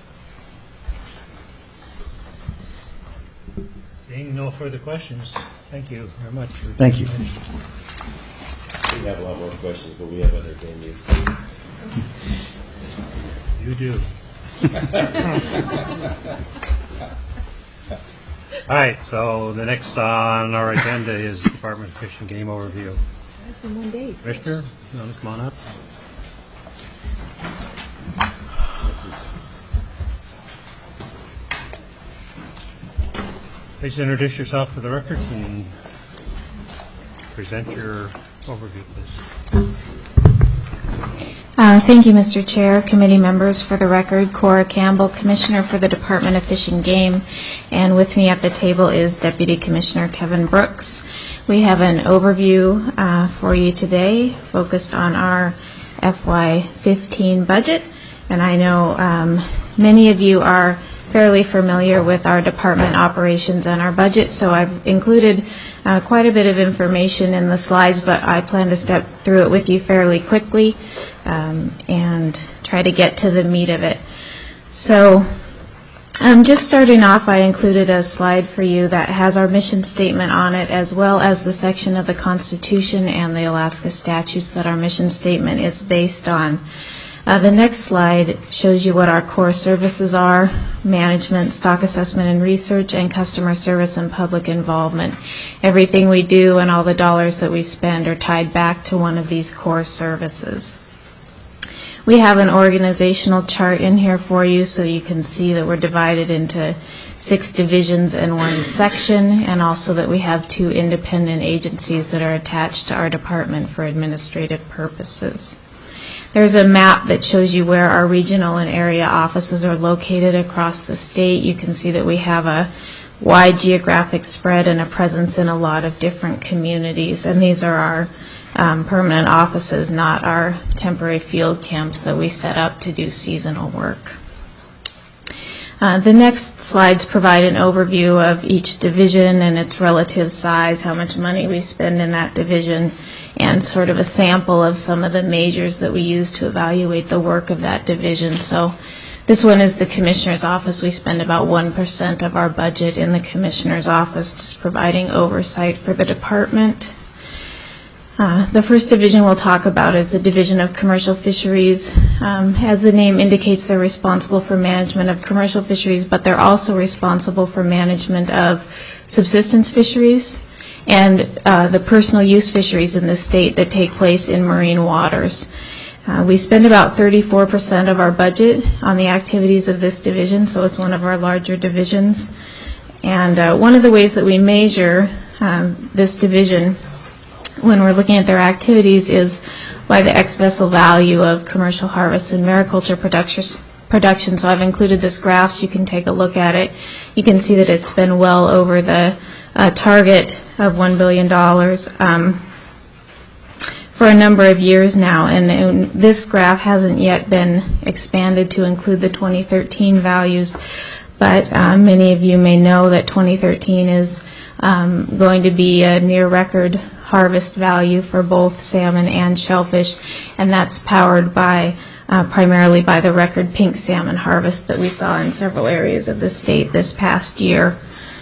Seeing no further questions, thank you very much. Thank you. We have a lot more questions, but we have other venues. You do. All right, so the next on our agenda is Department of Fish and Game overview. That's in one day. Commissioner, you want to come on up? Please introduce yourself for the record and present your overview, please. Uh, Thank you, Mister Chair, committee members. For the record, Cora Campbell, Commissioner for the Department of Fish and Game, and with me at the table is Deputy Commissioner Kevin Brooks. We have an overview uh, for you today focused on our F Y fifteen budget, and I know um, many of you are fairly familiar with our department operations and our budget, so I've included uh, quite a bit of information in the slides, but I plan to step through it with you fairly quickly um, and try to get to the meat of it. So um, just starting off, I included a slide for you that has our mission statement on it, as well as the section of the Constitution and the Alaska statutes that our mission statement is based on. Uh, the next slide shows you what our core services are: management, stock assessment and research, and customer service and public involvement. Everything we do and all the dollars that we spend are tied back to one of these core services. We have an organizational chart in here for you so you can see that we're divided into six divisions and one section, and also that we have two independent agencies that are attached to our department for administrative purposes. There's a map that shows you where our regional and area offices are located across the state. You can see that we have a wide geographic spread and a presence in a lot of different communities, and these are our um, permanent offices, not our temporary field camps that we set up to do seasonal work. Uh, the next slides provide an overview of each division and its relative size, how much money we spend in that division, and sort of a sample of some of the measures that we use to evaluate the work of that division. So this one is the Commissioner's Office. We spend about one percent of our budget in the Commissioner's Office, just providing oversight for the department. Uh, the first division we'll talk about is the Division of Commercial Fisheries. Um, as the name indicates, they're responsible for management of commercial fisheries, but they're also responsible for management of subsistence fisheries and uh, the personal use fisheries in the state that take place in marine waters. Uh, we spend about thirty-four percent of our budget on the activities of this division, so it's one of our larger divisions. And uh, one of the ways that we measure um, this division when we're looking at their activities is by the ex-vessel value of commercial harvests and mariculture production. So I've included this graph so you can take a look at it. You can see that it's been well over the uh, target of one billion dollars um, for a number of years now, and, and this graph hasn't yet been expanded to include the twenty thirteen values, but uh, many of you may know that twenty thirteen is um, going to be a near record harvest value for both salmon and shellfish, and that's powered by uh, primarily by the record pink salmon harvest that we saw in several areas of the state this past year.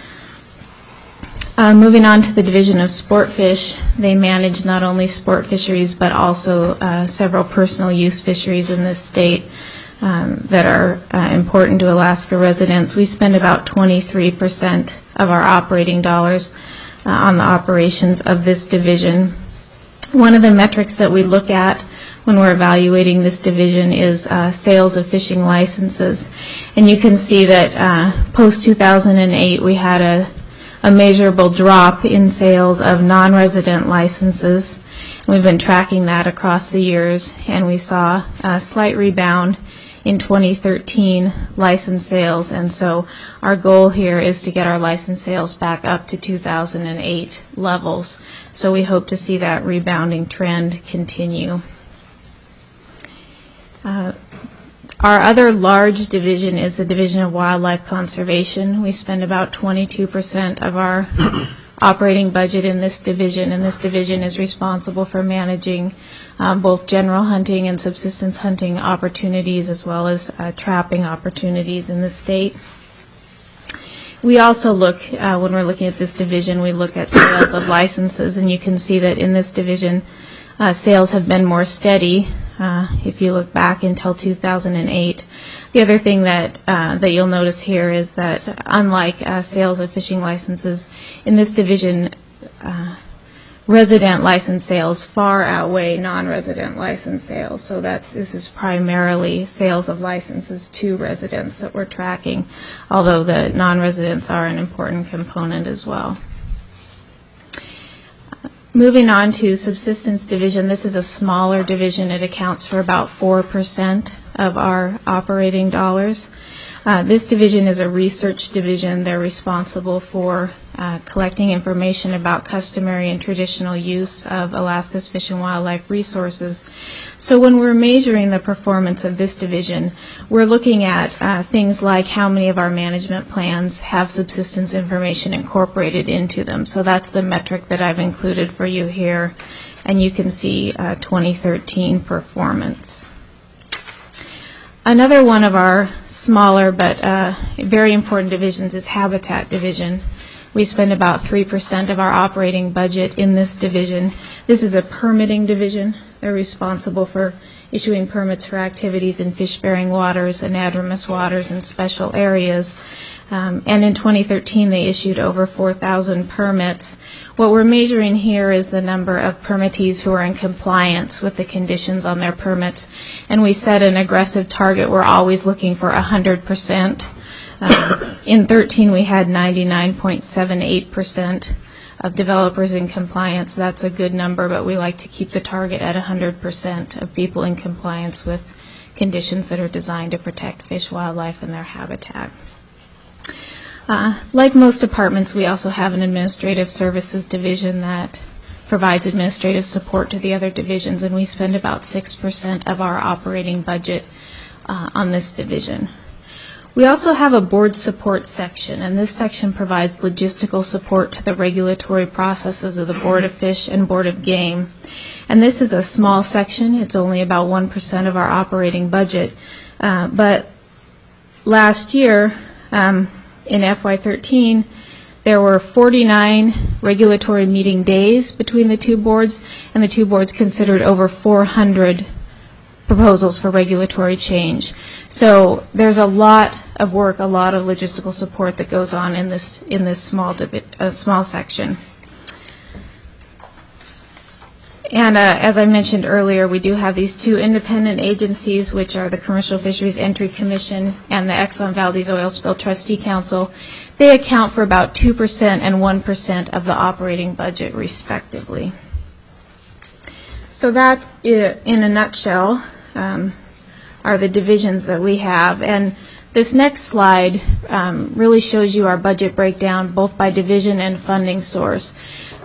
Uh, moving on to the division of sport fish, they manage not only sport fisheries but also uh, several personal use fisheries in this state um, that are uh, important to Alaska residents. We spend about twenty-three percent of our operating dollars uh, on the operations of this division. One of the metrics that we look at when we're evaluating this division is uh, sales of fishing licenses. And you can see that uh, post two thousand eight we had a a measurable drop in sales of non-resident licenses. We've been tracking that across the years, and we saw a slight rebound in twenty thirteen license sales, and so our goal here is to get our license sales back up to two thousand eight levels. So we hope to see that rebounding trend continue. Uh, Our other large division is the Division of Wildlife Conservation. We spend about twenty-two percent of our operating budget in this division, and this division is responsible for managing um, both general hunting and subsistence hunting opportunities as well as uh, trapping opportunities in the state. We also look, uh, when we're looking at this division, we look at sales of licenses, and you can see that in this division uh, sales have been more steady. Uh, if you look back until two thousand eight. The other thing that uh, that you'll notice here is that unlike uh, sales of fishing licenses, in this division, uh, resident license sales far outweigh non-resident license sales. So that's this is primarily sales of licenses to residents that we're tracking, although the non-residents are an important component as well. Moving on to subsistence division, this is a smaller division. It accounts for about four percent of our operating dollars. Uh, this division is a research division. They're responsible for uh, collecting information about customary and traditional use of Alaska's fish and wildlife resources. So when we're measuring the performance of this division, we're looking at uh, things like how many of our management plans have subsistence information incorporated into them. So that's the metric that I've included for you here, and you can see uh, twenty thirteen performance. Another one of our smaller but uh, very important divisions is Habitat Division. We spend about three percent of our operating budget in this division. This is a permitting division. They're responsible for issuing permits for activities in fish-bearing waters, anadromous waters, and special areas. Um, and in twenty thirteen, they issued over four thousand permits. What we're measuring here is the number of permittees who are in compliance with the conditions on their permits. And we set an aggressive target. We're always looking for one hundred percent. Um, in thirteen, we had ninety-nine point seven eight percent of developers in compliance. That's a good number, but we like to keep the target at one hundred percent of people in compliance with conditions that are designed to protect fish, wildlife, and their habitat. Uh, like most departments, we also have an administrative services division that provides administrative support to the other divisions, and we spend about six percent of our operating budget uh, on this division. We also have a board support section, and this section provides logistical support to the regulatory processes of the Board of Fish and Board of Game. And this is a small section. It's only about one percent of our operating budget. Uh, but last year, um, in F Y thirteen, there were forty-nine regulatory meeting days between the two boards, and the two boards considered over four hundred proposals for regulatory change. So there's a lot of work, a lot of logistical support that goes on in this in this small uh, small section. And uh, as I mentioned earlier, we do have these two independent agencies, which are the Commercial Fisheries Entry Commission and the Exxon Valdez Oil Spill Trustee Council. They account for about two percent and one percent of the operating budget, respectively. So that, in a nutshell, um, are the divisions that we have. And this next slide um, really shows you our budget breakdown, both by division and funding source.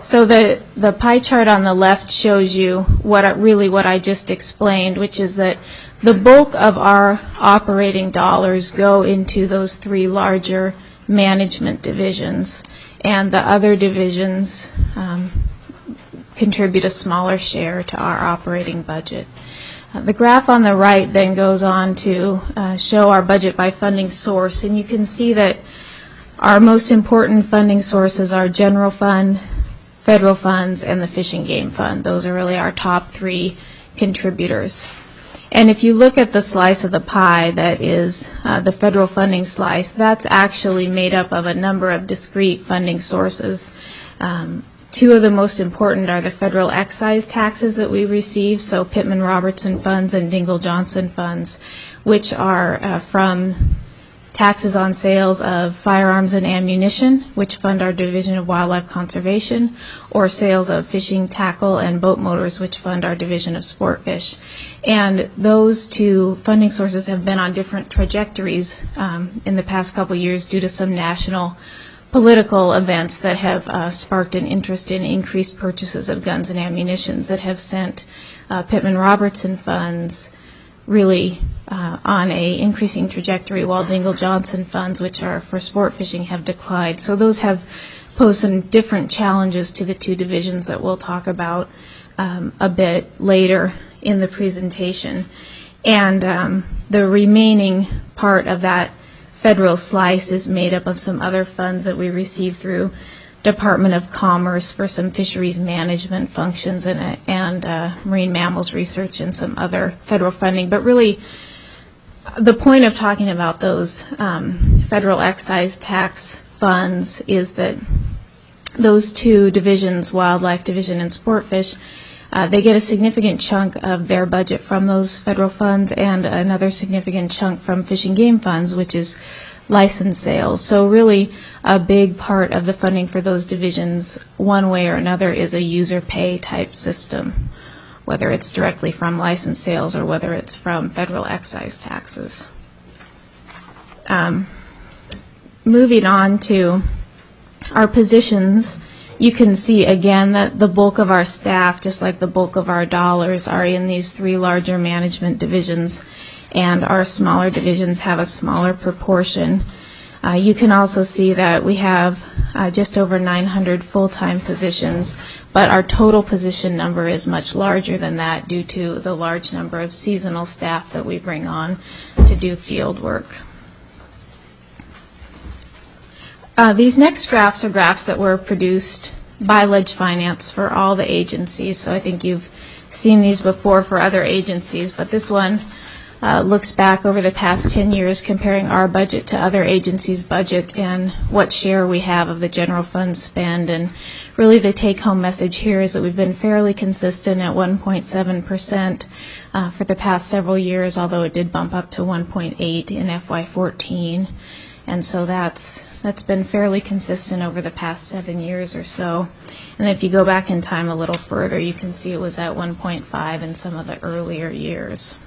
So the, the pie chart on the left shows you what I- really what I just explained, which is that the bulk of our operating dollars go into those three larger management divisions, and the other divisions um, contribute a smaller share to our operating budget. Uh, the graph on the right then goes on to uh, show our budget by funding source, and you can see that our most important funding sources are general fund, federal funds, and the Fish and Game Fund. Those are really our top three contributors. And if you look at the slice of the pie that is uh, the federal funding slice, that's actually made up of a number of discrete funding sources. Um, two of the most important are the federal excise taxes that we receive, so Pittman-Robertson funds and Dingell-Johnson funds, which are uh, from taxes on sales of firearms and ammunition, which fund our Division of Wildlife Conservation, or sales of fishing tackle and boat motors, which fund our Division of Sport Fish. And those two funding sources have been on different trajectories um, in the past couple years due to some national political events that have uh, sparked an interest in increased purchases of guns and ammunitions that have sent uh, Pittman-Robertson funds really uh, on a increasing trajectory, while Dingell-Johnson funds, which are for sport fishing, have declined. So those have posed some different challenges to the two divisions that we'll talk about um, a bit later in the presentation. And um, the remaining part of that federal slice is made up of some other funds that we receive through Department of Commerce for some fisheries management functions and, uh, and uh, marine mammals research and some other federal funding. But really, the point of talking about those um, federal excise tax funds is that those two divisions, Wildlife Division and Sport Fish, uh, they get a significant chunk of their budget from those federal funds and another significant chunk from Fish and Game funds, which is license sales. So really a big part of the funding for those divisions, one way or another, is a user pay type system, whether it's directly from license sales or whether it's from federal excise taxes. Um, moving on to our positions, you can see again that the bulk of our staff, just like the bulk of our dollars, are in these three larger management divisions, and our smaller divisions have a smaller proportion. Uh, you can also see that we have uh, just over nine hundred full-time positions, but our total position number is much larger than that due to the large number of seasonal staff that we bring on to do field work. Uh, these next graphs are graphs that were produced by Ledge Finance for all the agencies, so I think you've seen these before for other agencies, but this one Uh, looks back over the past ten years, comparing our budget to other agencies' budget and what share we have of the general fund spend. And really the take-home message here is that we've been fairly consistent at one point seven percent uh, for the past several years, although it did bump up to one point eight in F Y fourteen. And so that's that's been fairly consistent over the past seven years or so. And if you go back in time a little further, you can see it was at one point five in some of the earlier years.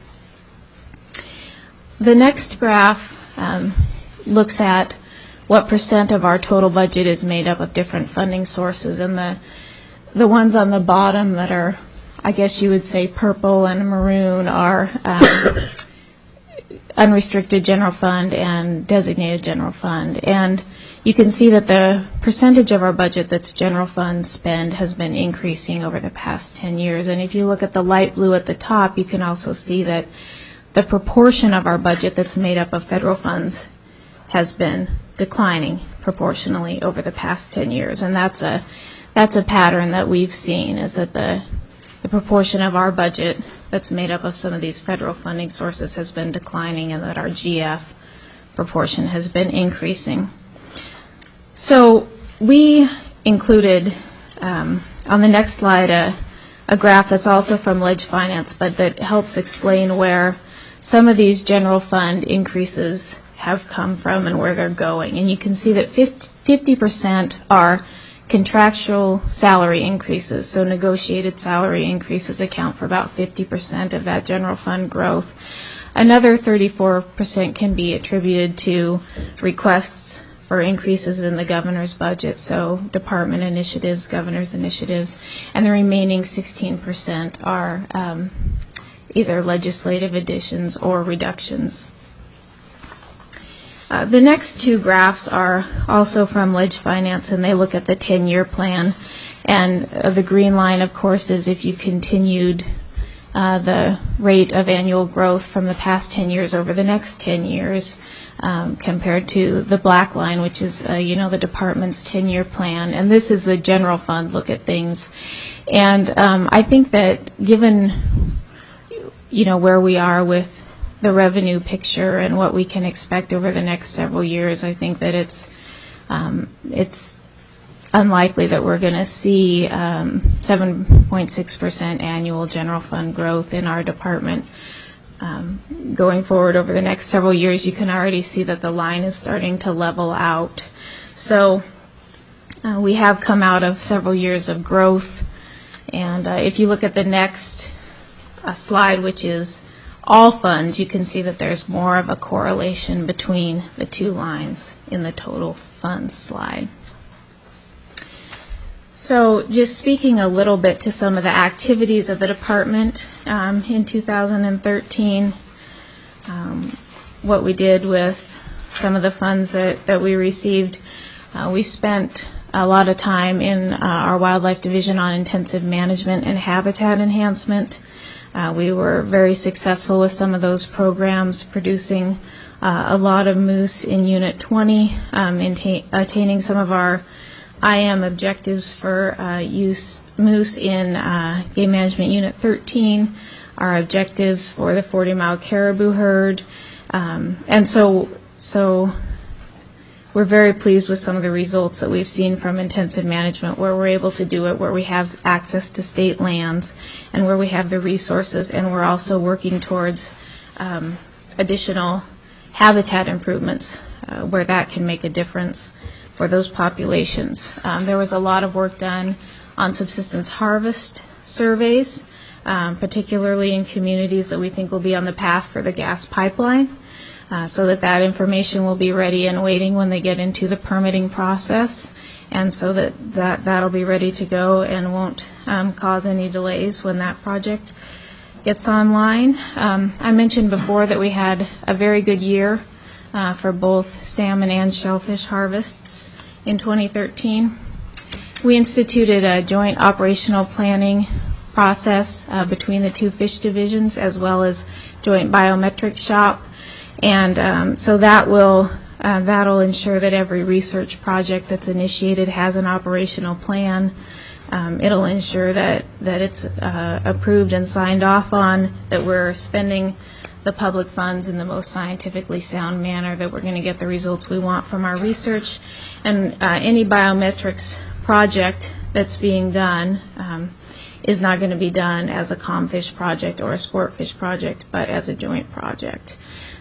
The next graph um, looks at what percent of our total budget is made up of different funding sources, and the the ones on the bottom that are, I guess you would say, purple and maroon are um, unrestricted general fund and designated general fund. And you can see that the percentage of our budget that's general fund spend has been increasing over the past ten years. And if you look at the light blue at the top, you can also see that the proportion of our budget that's made up of federal funds has been declining proportionally over the past ten years. And that's a that's a pattern that we've seen, is that the the proportion of our budget that's made up of some of these federal funding sources has been declining, and that our G F proportion has been increasing. So we included um, on the next slide a, a graph that's also from Ledge Finance, but that helps explain where some of these general fund increases have come from and where they're going. And you can see that fifty percent are contractual salary increases, so negotiated salary increases account for about fifty percent of that general fund growth. Another thirty-four percent can be attributed to requests for increases in the governor's budget, so department initiatives, governor's initiatives, and the remaining sixteen percent are um, either legislative additions or reductions. Uh, the next two graphs are also from Leg Finance, and they look at the ten-year plan. And uh, the green line, of course, is if you continued uh, the rate of annual growth from the past ten years over the next ten years, um, compared to the black line, which is, uh, you know, the department's ten-year plan. And this is the general fund look at things. And um, I think that given, you know, where we are with the revenue picture and what we can expect over the next several years, I think that it's um, it's unlikely that we're going to see um, seven point six percent annual general fund growth in our department. Um, going forward over the next several years, you can already see that the line is starting to level out. So uh, we have come out of several years of growth. And uh, if you look at the next uh, slide, which is all funds, you can see that there's more of a correlation between the two lines in the total funds slide. So just speaking a little bit to some of the activities of the department um, in two thousand thirteen, um, what we did with some of the funds that, that we received, uh, we spent a lot of time in uh, our wildlife division on intensive management and habitat enhancement. Uh, we were very successful with some of those programs, producing uh, a lot of moose in Unit twenty, um, attaining some of our I M objectives for uh, use moose in uh, Game Management Unit thirteen, our objectives for the forty mile caribou herd. Um, and so, so we're very pleased with some of the results that we've seen from intensive management, where we're able to do it, where we have access to state lands, and where we have the resources, and we're also working towards um, additional habitat improvements uh, where that can make a difference for those populations. Um, there was a lot of work done on subsistence harvest surveys, um, particularly in communities that we think will be on the path for the gas pipeline. Uh, so that that information will be ready and waiting when they get into the permitting process, and so that, that that'll be ready to go and won't um, cause any delays when that project gets online. Um, I mentioned before that we had a very good year uh, for both salmon and shellfish harvests in twenty thirteen. We instituted a joint operational planning process uh, between the two fish divisions, as well as joint biometric shop. And um, so that will uh, that'll ensure that every research project that's initiated has an operational plan. Um, it'll ensure that that it's uh, approved and signed off on, that we're spending the public funds in the most scientifically sound manner, that we're going to get the results we want from our research. And uh, any biometrics project that's being done um, is not going to be done as a comfish project or a sportfish project, but as a joint project.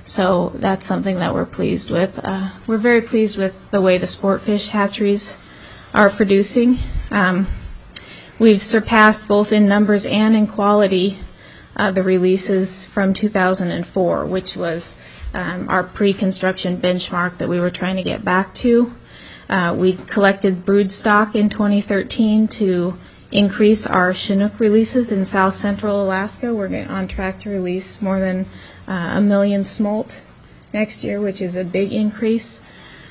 So that's something that we're pleased with. Uh, we're very pleased with the way the sportfish hatcheries are producing. Um, we've surpassed both in numbers and in quality uh, the releases from two thousand four, which was um, our pre-construction benchmark that we were trying to get back to. Uh, we collected brood stock in twenty thirteen to increase our Chinook releases in south central Alaska. We're on track to release more than Uh, a million smolt next year, which is a big increase.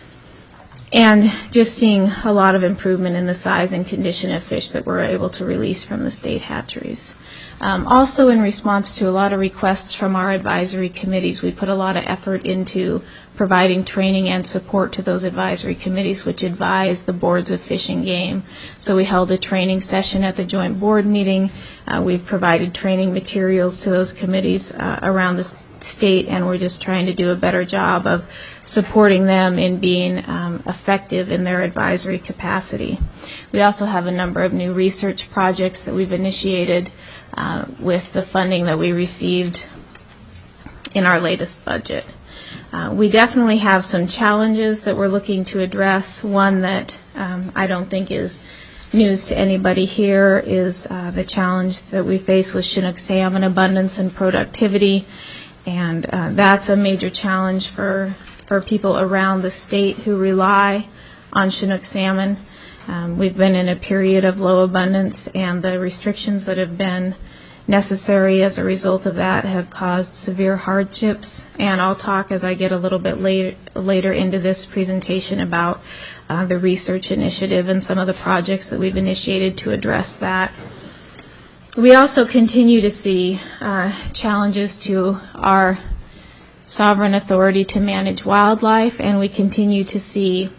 And just seeing a lot of improvement in the size and condition of fish that we're able to release from the state hatcheries. Um, also, in response to a lot of requests from our advisory committees, we put a lot of effort into providing training and support to those advisory committees which advise the boards of Fish and Game. So we held a training session at the joint board meeting. Uh, we've provided training materials to those committees uh, around the state, and we're just trying to do a better job of supporting them in being um, effective in their advisory capacity. We also have a number of new research projects that we've initiated uh, with the funding that we received in our latest budget. Uh, we definitely have some challenges that we're looking to address. One that um, I don't think is news to anybody here is uh, the challenge that we face with Chinook salmon abundance and productivity, and uh, that's a major challenge for for people around the state who rely on Chinook salmon. Um, we've been in a period of low abundance, and the restrictions that have been necessary as a result of that have caused severe hardships. And I'll talk as I get a little bit later, later into this presentation about uh, the research initiative and some of the projects that we've initiated to address that. We also continue to see uh, challenges to our sovereign authority to manage wildlife, and we continue to see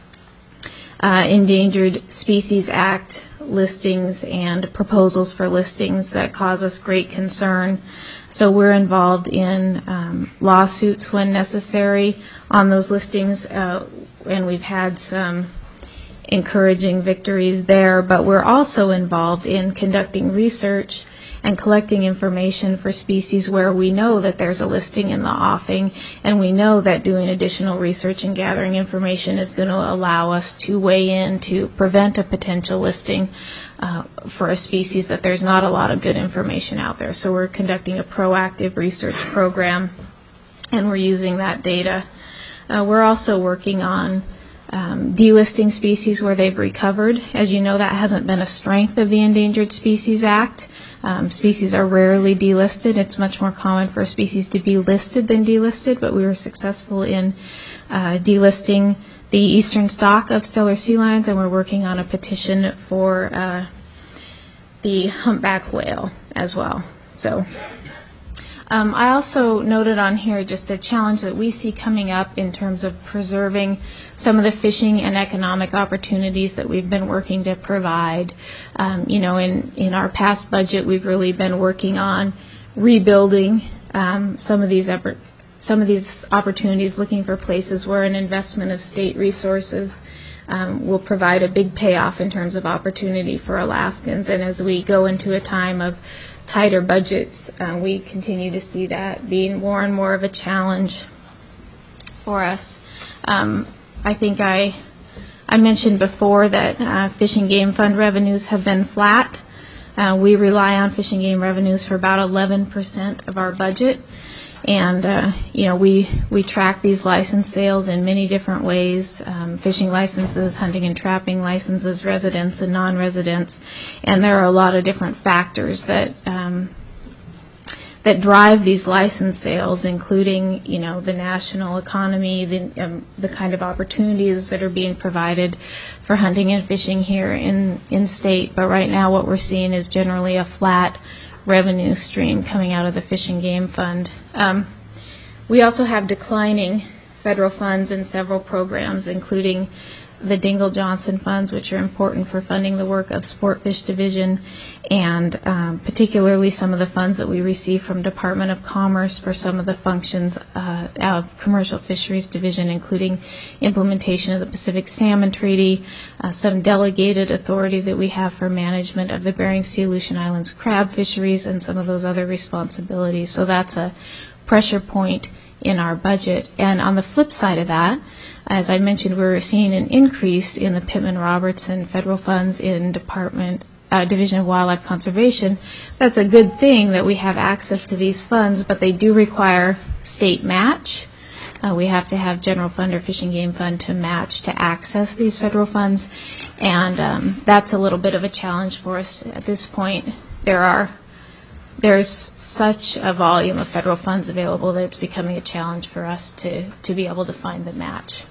uh, Endangered Species Act listings and proposals for listings that cause us great concern. So we're involved in um, lawsuits when necessary on those listings, uh, and we've had some encouraging victories there, but we're also involved in conducting research and collecting information for species where we know that there's a listing in the offing, and we know that doing additional research and gathering information is going to allow us to weigh in to prevent a potential listing uh, for a species that there's not a lot of good information out there. So we're conducting a proactive research program, and we're using that data. Uh, we're also working on Um, delisting species where they've recovered. As you know, that hasn't been a strength of the Endangered Species Act. Um, species are rarely delisted. It's much more common for a species to be listed than delisted, but we were successful in uh, delisting the eastern stock of Steller sea lions, and we're working on a petition for uh, the humpback whale as well. So. Um, I also noted on here just a challenge that we see coming up in terms of preserving some of the fishing and economic opportunities that we've been working to provide. Um, you know, in, in our past budget, we've really been working on rebuilding um, some of these effort, some of these opportunities, looking for places where an investment of state resources um, will provide a big payoff in terms of opportunity for Alaskans. And as we go into a time of tighter budgets, uh, we continue to see that being more and more of a challenge for us. Um, I think I I mentioned before that uh, Fish and Game Fund revenues have been flat. Uh, we rely on Fish and Game revenues for about eleven percent of our budget, and uh, you know we we track these license sales in many different ways: um, fishing licenses, hunting and trapping licenses, residents and non-residents, and there are a lot of different factors that um, that drive these license sales, including you know the national economy, the um, the kind of opportunities that are being provided for hunting and fishing here in in state. But right now, what we're seeing is generally a flat revenue stream coming out of the Fish and Game Fund. Um, we also have declining federal funds in several programs, including the Dingell-Johnson funds, which are important for funding the work of Sportfish Division, and um, particularly some of the funds that we receive from Department of Commerce for some of the functions uh, of Commercial Fisheries Division, including implementation of the Pacific Salmon Treaty, uh, some delegated authority that we have for management of the Bering Sea, Aleutian Islands crab fisheries, and some of those other responsibilities. So that's a pressure point in our budget. And on the flip side of that, as I mentioned, we're seeing an increase in the Pittman-Robertson federal funds in Department uh, Division of Wildlife Conservation. That's a good thing that we have access to these funds, but they do require state match. Uh, we have to have general fund or Fish and Game Fund to match to access these federal funds, and um, that's a little bit of a challenge for us at this point. There are There's such a volume of federal funds available that it's becoming a challenge for us to, to be able to find the match.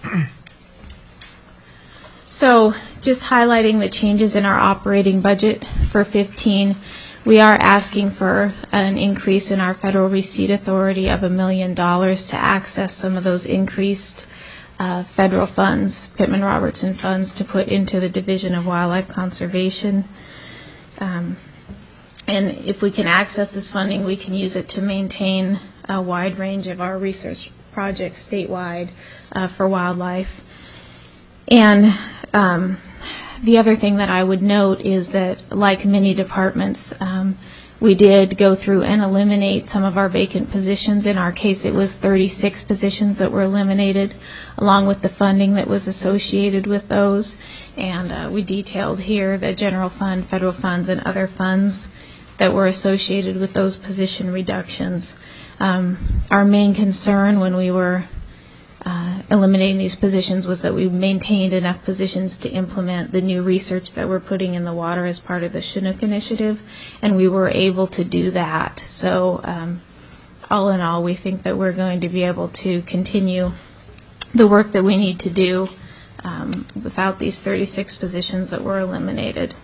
So just highlighting the changes in our operating budget for fifteen, we are asking for an increase in our federal receipt authority of a million dollars to access some of those increased uh, federal funds, Pittman-Robertson funds, to put into the Division of Wildlife Conservation. Um, And if we can access this funding, we can use it to maintain a wide range of our research projects statewide uh, for wildlife. And um, the other thing that I would note is that, like many departments, um, we did go through and eliminate some of our vacant positions. In our case, it was thirty-six positions that were eliminated, along with the funding that was associated with those. And uh, we detailed here the general fund, federal funds, and other funds that were associated with those position reductions. Um, our main concern when we were eliminating these positions was that we maintained enough positions to implement the new research that we're putting in the water as part of the Chinook initiative, and we were able to do that. So um, all in all, we think that we're going to be able to continue the work that we need to do um, without these thirty-six positions that were eliminated.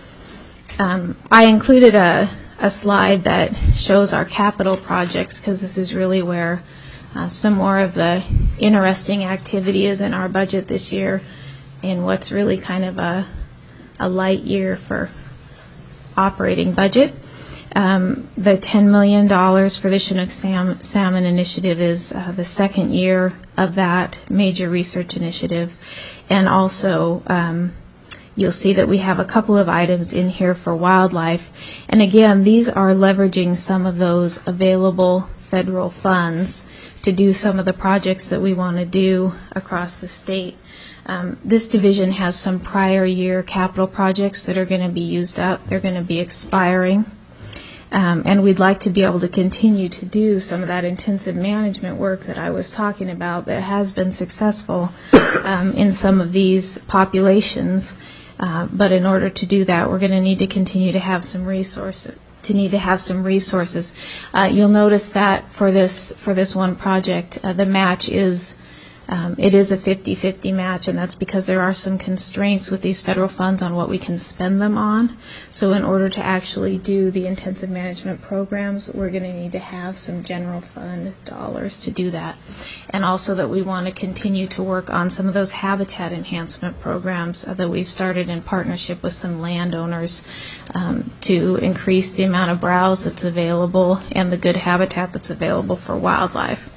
Um, I included a, a slide that shows our capital projects, because this is really where uh, some more of the interesting activity is in our budget this year, in what's really kind of a, a light year for operating budget. Um, the ten million dollars for the Chinook Sam- Salmon Initiative is uh, the second year of that major research initiative. And also, um, you'll see that we have a couple of items in here for wildlife. And again, these are leveraging some of those available federal funds to do some of the projects that we want to do across the state. Um, this division has some prior year capital projects that are going to be used up. They're going to be expiring. Um, and we'd like to be able to continue to do some of that intensive management work that I was talking about that has been successful um, in some of these populations. Uh, but in order to do that, we're going to need to continue to have some resources. To need to have some resources. Uh, you'll notice that for this for this one project, uh, the match is um, it is a fifty-fifty match, and that's because there are some constraints with these federal funds on what we can spend them on. So in order to actually do the intensive management programs, we're going to need to have some general fund dollars to do that. And also that we want to continue to work on some of those habitat enhancement programs uh, that we've started in partnership with some landowners um, to increase the amount of browse that's available and the good habitat that's available for wildlife.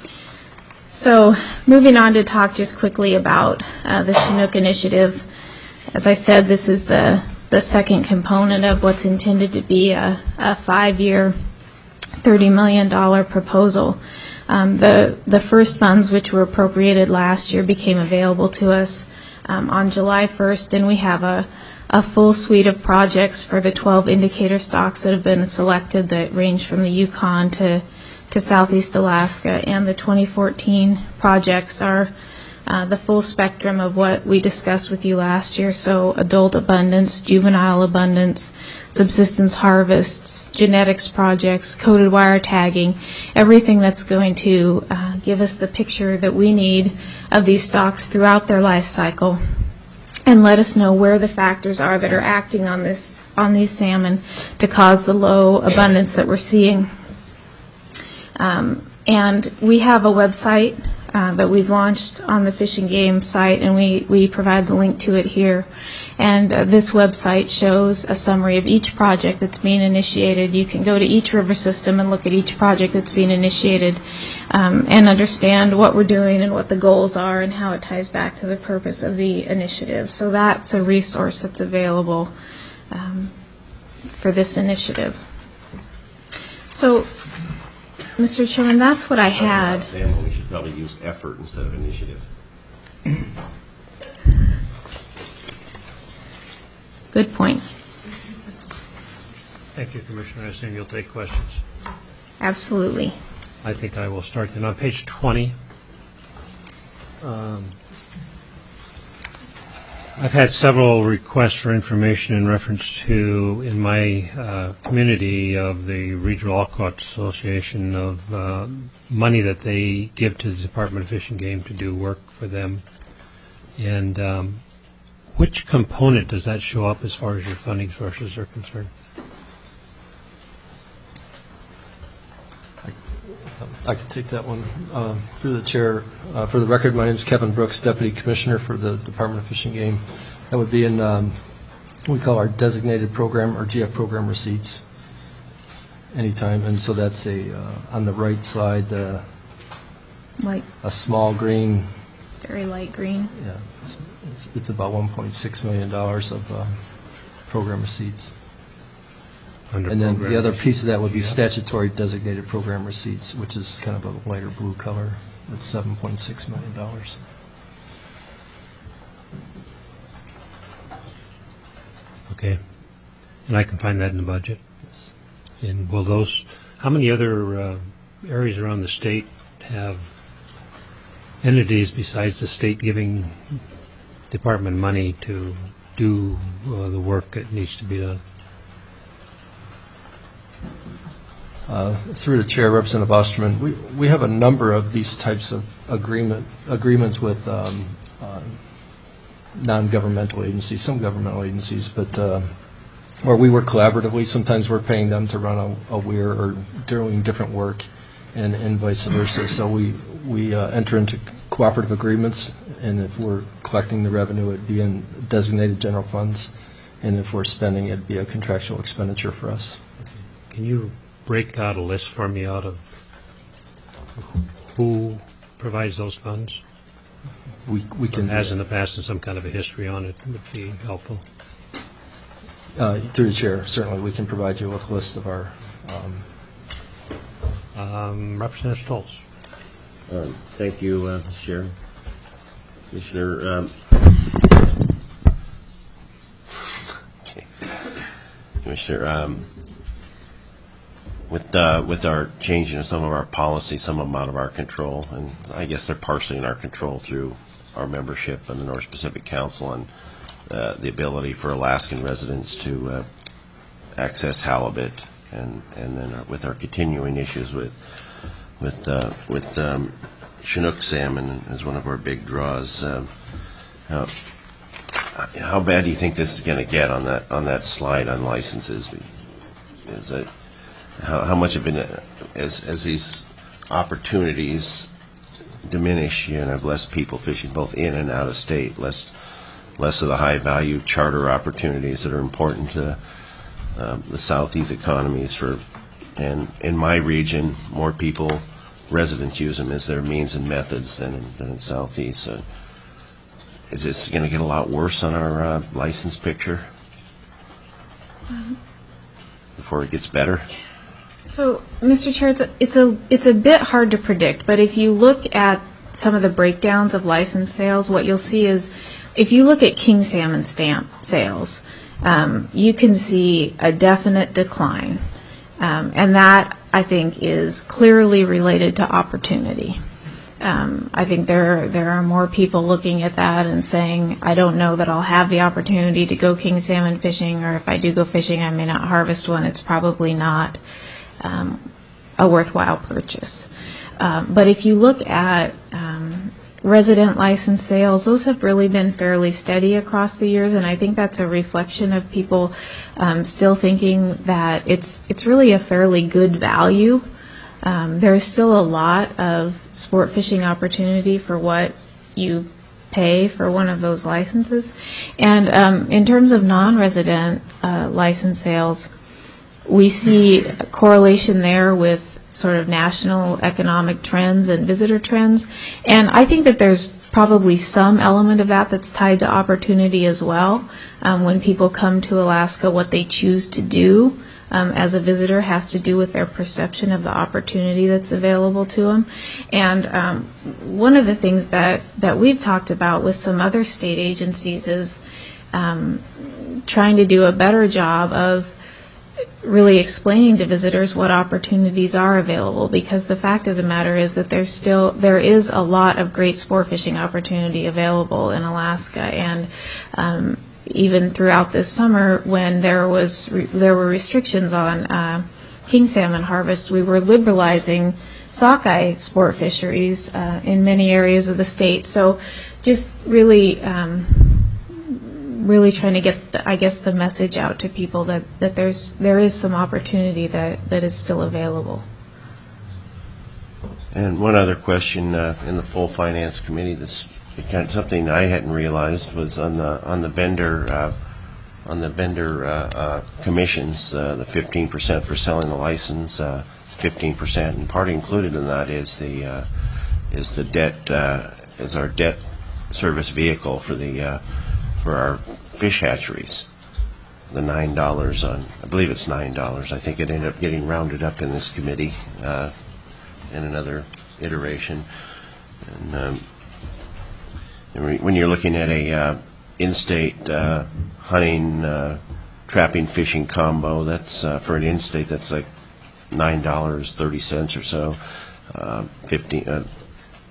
So moving on to talk just quickly about uh, the Chinook initiative. As I said, this is the, the second component of what's intended to be a, a five-year, thirty million dollars proposal. Um, the, the first funds, which were appropriated last year, became available to us um, on July first, and we have a, a full suite of projects for the twelve indicator stocks that have been selected that range from the Yukon to to Southeast Alaska, and the twenty fourteen projects are uh, the full spectrum of what we discussed with you last year, so adult abundance, juvenile abundance, subsistence harvests, genetics projects, coded wire tagging, everything that's going to uh, give us the picture that we need of these stocks throughout their life cycle, and let us know where the factors are that are acting on this on these salmon to cause the low abundance that we're seeing. Um, and we have a website uh, that we've launched on the Fish and Game site, and we, we provide the link to it here. And uh, this website shows a summary of each project that's being initiated. You can go to each river system and look at each project that's being initiated um, and understand what we're doing and what the goals are and how it ties back to the purpose of the initiative. So that's a resource that's available um, for this initiative. So, Mister Chairman, that's what I had. Salmon, we should probably use effort instead of initiative. Good point. Thank you, Commissioner. I assume you'll take questions. Absolutely. I think I will start then. On page twenty, um, I've had several requests for information in reference to, in my uh, community of the Regional Alcohol Association, of uh, money that they give to the Department of Fish and Game to do work for them. And um, which component does that show up as far as your funding sources are concerned? I can take that one um, through the chair. Uh, for the record, my name is Kevin Brooks, Deputy Commissioner for the Department of Fish and Game. That would be in um, what we call our designated program or G F program receipts anytime. And so that's a uh, on the right slide, uh, Light, a small green. very light green. Yeah, it's, it's, it's about one point six million dollars of uh, program receipts. Under And then program the other receipts. piece of that would be Yeah. statutory designated program receipts, which is kind of a lighter blue color. That's seven point six million dollars. Okay. And I can find that in the budget? Yes. And will those, how many other uh, areas around the state have entities besides the state giving department money to do uh, the work that needs to be done? Uh, Through the chair, Representative Osterman, we, we have a number of these types of agreement agreements with um, uh, non-governmental agencies, some governmental agencies, but uh, where we work collaboratively. Sometimes we're paying them to run a, a weir or doing different work, and, and vice versa. So we we uh, enter into cooperative agreements, and if we're collecting the revenue, it'd be in designated general funds, and if we're spending, it'd be a contractual expenditure for us. Can you break out a list for me out of who provides those funds? We we can As in the past, and some kind of a history on it would be helpful. Uh, through the chair, certainly we can provide you with a list of our. Um, um, Representative Stoltz. Um, Thank you, uh, Mister Chair. Commissioner, um, okay. Commissioner, um, with uh, with our changing of some of our policies, some of them out of our control, and I guess they're partially in our control through our membership in the North Pacific Council and uh, the ability for Alaskan residents to uh, access halibut, and and then with our continuing issues with with uh, with um, Chinook salmon as one of our big draws. Um, how, how bad do you think this is going to get on that on that slide on licenses? Is it how, how much of it as as these opportunities diminish, you know, have less people fishing both in and out of state, less less of the high value charter opportunities that are important to uh, the southeast economies for, and in my region, more people, residents use them as their means and methods than in, than in southeast. So is this going to get a lot worse on our uh, license picture before it gets better? So, Mister Chair, it's a, it's a it's a bit hard to predict, but if you look at some of the breakdowns of license sales, what you'll see is, if you look at king salmon stamp sales, um, you can see a definite decline, um, and that, I think, is clearly related to opportunity. Um, I think there there are more people looking at that and saying, I don't know that I'll have the opportunity to go king salmon fishing, or if I do go fishing, I may not harvest one. It's probably not Um, a worthwhile purchase. Um, but if you look at um, resident license sales, those have really been fairly steady across the years, and I think that's a reflection of people um, still thinking that it's it's really a fairly good value. Um, there is still a lot of sport fishing opportunity for what you pay for one of those licenses. And um, in terms of non-resident uh, license sales, we see a correlation there with sort of national economic trends and visitor trends. And I think that there's probably some element of that that's tied to opportunity as well. Um, when people come to Alaska, what they choose to do um, as a visitor has to do with their perception of the opportunity that's available to them. And um, one of the things that, that we've talked about with some other state agencies is um, trying to do a better job of really explaining to visitors what opportunities are available, because the fact of the matter is that there's still there is a lot of great sport fishing opportunity available in Alaska, and um, even throughout this summer when there was re- there were restrictions on uh, king salmon harvest, we were liberalizing sockeye sport fisheries uh, in many areas of the state. So just really um, really trying to get, the, I guess, the message out to people that, that there's there is some opportunity that, that is still available. And one other question uh, in the full finance committee, this kind of something I hadn't realized was on the on the vendor uh, on the vendor uh, uh, commissions, uh, the fifteen percent for selling the license, uh, fifteen percent, and part included in that is the uh, is the debt uh, is our debt service vehicle for the uh, for our fish hatcheries, the nine dollars on, I believe it's nine dollars. I think it ended up getting rounded up in this committee uh, in another iteration. And, um, and when you're looking at a uh, in-state uh, hunting, uh, trapping, fishing combo, that's uh, for an in-state, that's like nine dollars and thirty cents or so. Uh, fifteen. Uh,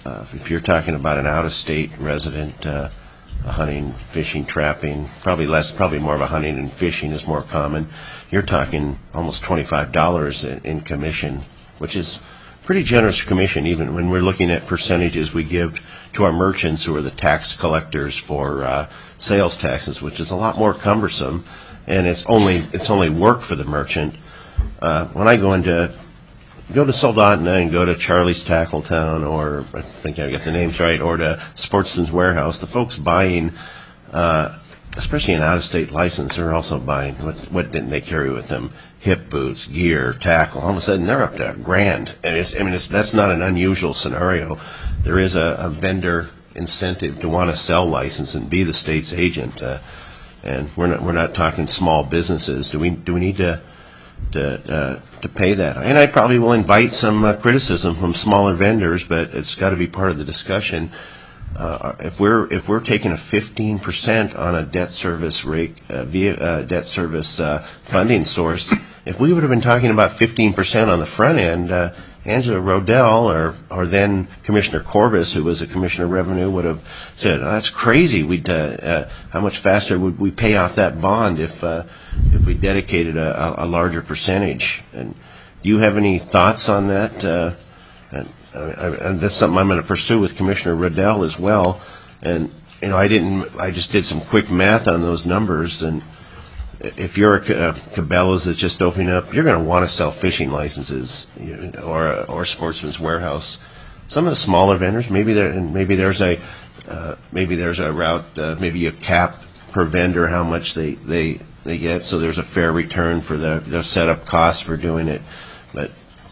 uh, if you're talking about an out-of-state resident, uh, hunting, fishing, trapping, probably less, probably more of a hunting and fishing is more common, you're talking almost twenty-five dollars in, in commission, which is pretty generous commission, even when we're looking at percentages we give to our merchants who are the tax collectors for uh, sales taxes, which is a lot more cumbersome, and it's only it's only work for the merchant. Uh, when I go into go to Soldotna and go to Charlie's Tackle Town, or I think I got the names right, or to Sportsman's Warehouse, the folks buying, uh, especially an out-of-state license, they're also buying, what, what didn't they carry with them? Hip boots, gear, tackle. All of a sudden, they're up to a grand. And it's, I mean, it's, that's not an unusual scenario. There is a, a vendor incentive to want to sell license and be the state's agent. Uh, and we're not we're not talking small businesses. Do we do we need to to uh, to pay that? And I probably will invite some uh, criticism from smaller vendors, but it's got to be part of the discussion. Uh, if we're if we're taking a fifteen percent on a debt service rate uh, via uh, debt service uh, funding source, if we would have been talking about fifteen percent on the front end, uh, Angela Rodell or or then Commissioner Corbis, who was a commissioner of revenue, would have said, oh, "That's crazy. We'd uh, uh, how much faster would we pay off that bond if uh, if we dedicated a, a larger percentage?" And do you have any thoughts on that? Uh, and, uh, and that's something I'm going to pursue with Commissioner Rodell as well. And you know, I didn't. I just did some quick math on those numbers, and if you're a, a Cabela's that's just opening up, you're going to want to sell fishing licenses, you know, or a, or Sportsman's Warehouse. Some of the smaller vendors, maybe there and maybe there's a uh, maybe there's a route, uh, maybe a cap per vendor how much they, they, they get, so there's a fair return for the, the setup costs for doing it. But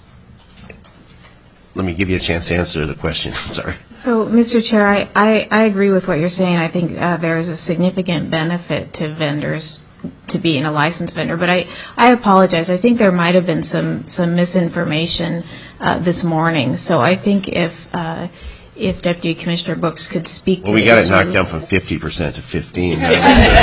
let me give you a chance to answer the question. Sorry. So, Mister Chair, I, I, I agree with what you're saying. I think uh, there is a significant benefit to vendors to being a licensed vendor, but I, I apologize. I think there might have been some, some misinformation uh, this morning. So I think if uh, if Deputy Commissioner Brooks could speak to well, we the got it issue. knocked down from fifty percent to fifteen. So.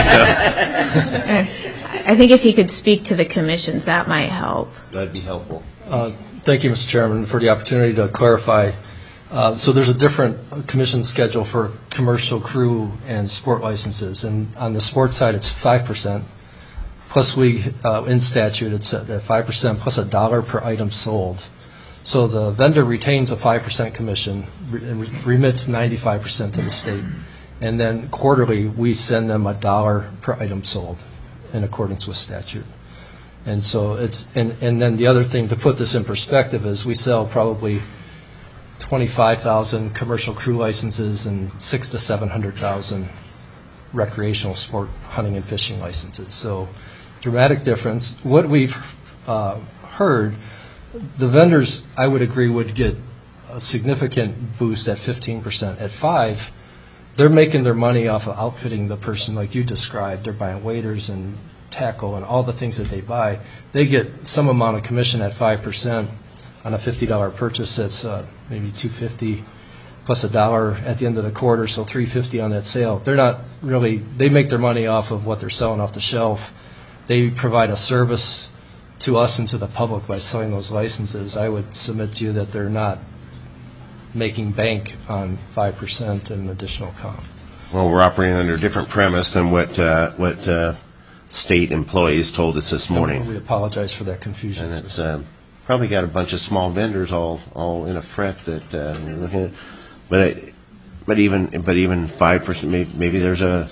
I think if he could speak to the commissions, that might help. That'd be helpful. Uh, Thank you, Mister Chairman, for the opportunity to clarify. Uh, So there's a different commission schedule for commercial crew and sport licenses. And on the sports side, it's five percent. Plus we, uh, in statute, it's at five percent plus a dollar per item sold. So the vendor retains a five percent commission re- and re- remits ninety-five percent to the state. And then quarterly, we send them a dollar per item sold in accordance with statute. And so it's, and, and then the other thing to put this in perspective is we sell probably twenty-five thousand commercial crew licenses and six to seven hundred thousand recreational sport hunting and fishing licenses. So dramatic difference. What we've uh, heard, the vendors, I would agree, would get a significant boost at fifteen percent. At five, they're making their money off of outfitting the person like you described. They're buying waders and tackle and all the things that they buy. They get some amount of commission at five percent on a fifty dollar purchase. That's uh, maybe two hundred fifty dollars plus a dollar at the end of the quarter, so three hundred fifty dollars on that sale. They're not really, they make their money off of what they're selling off the shelf. They provide a service to us and to the public by selling those licenses. I would submit to you that they're not making bank on five percent and additional comp. Well, we're operating under a different premise than what uh, what uh, state employees told us this morning. We apologize for that confusion. And it's uh, probably got a bunch of small vendors all all in a fret that uh, we're looking at. But I, but even but even five percent, maybe, maybe there's a.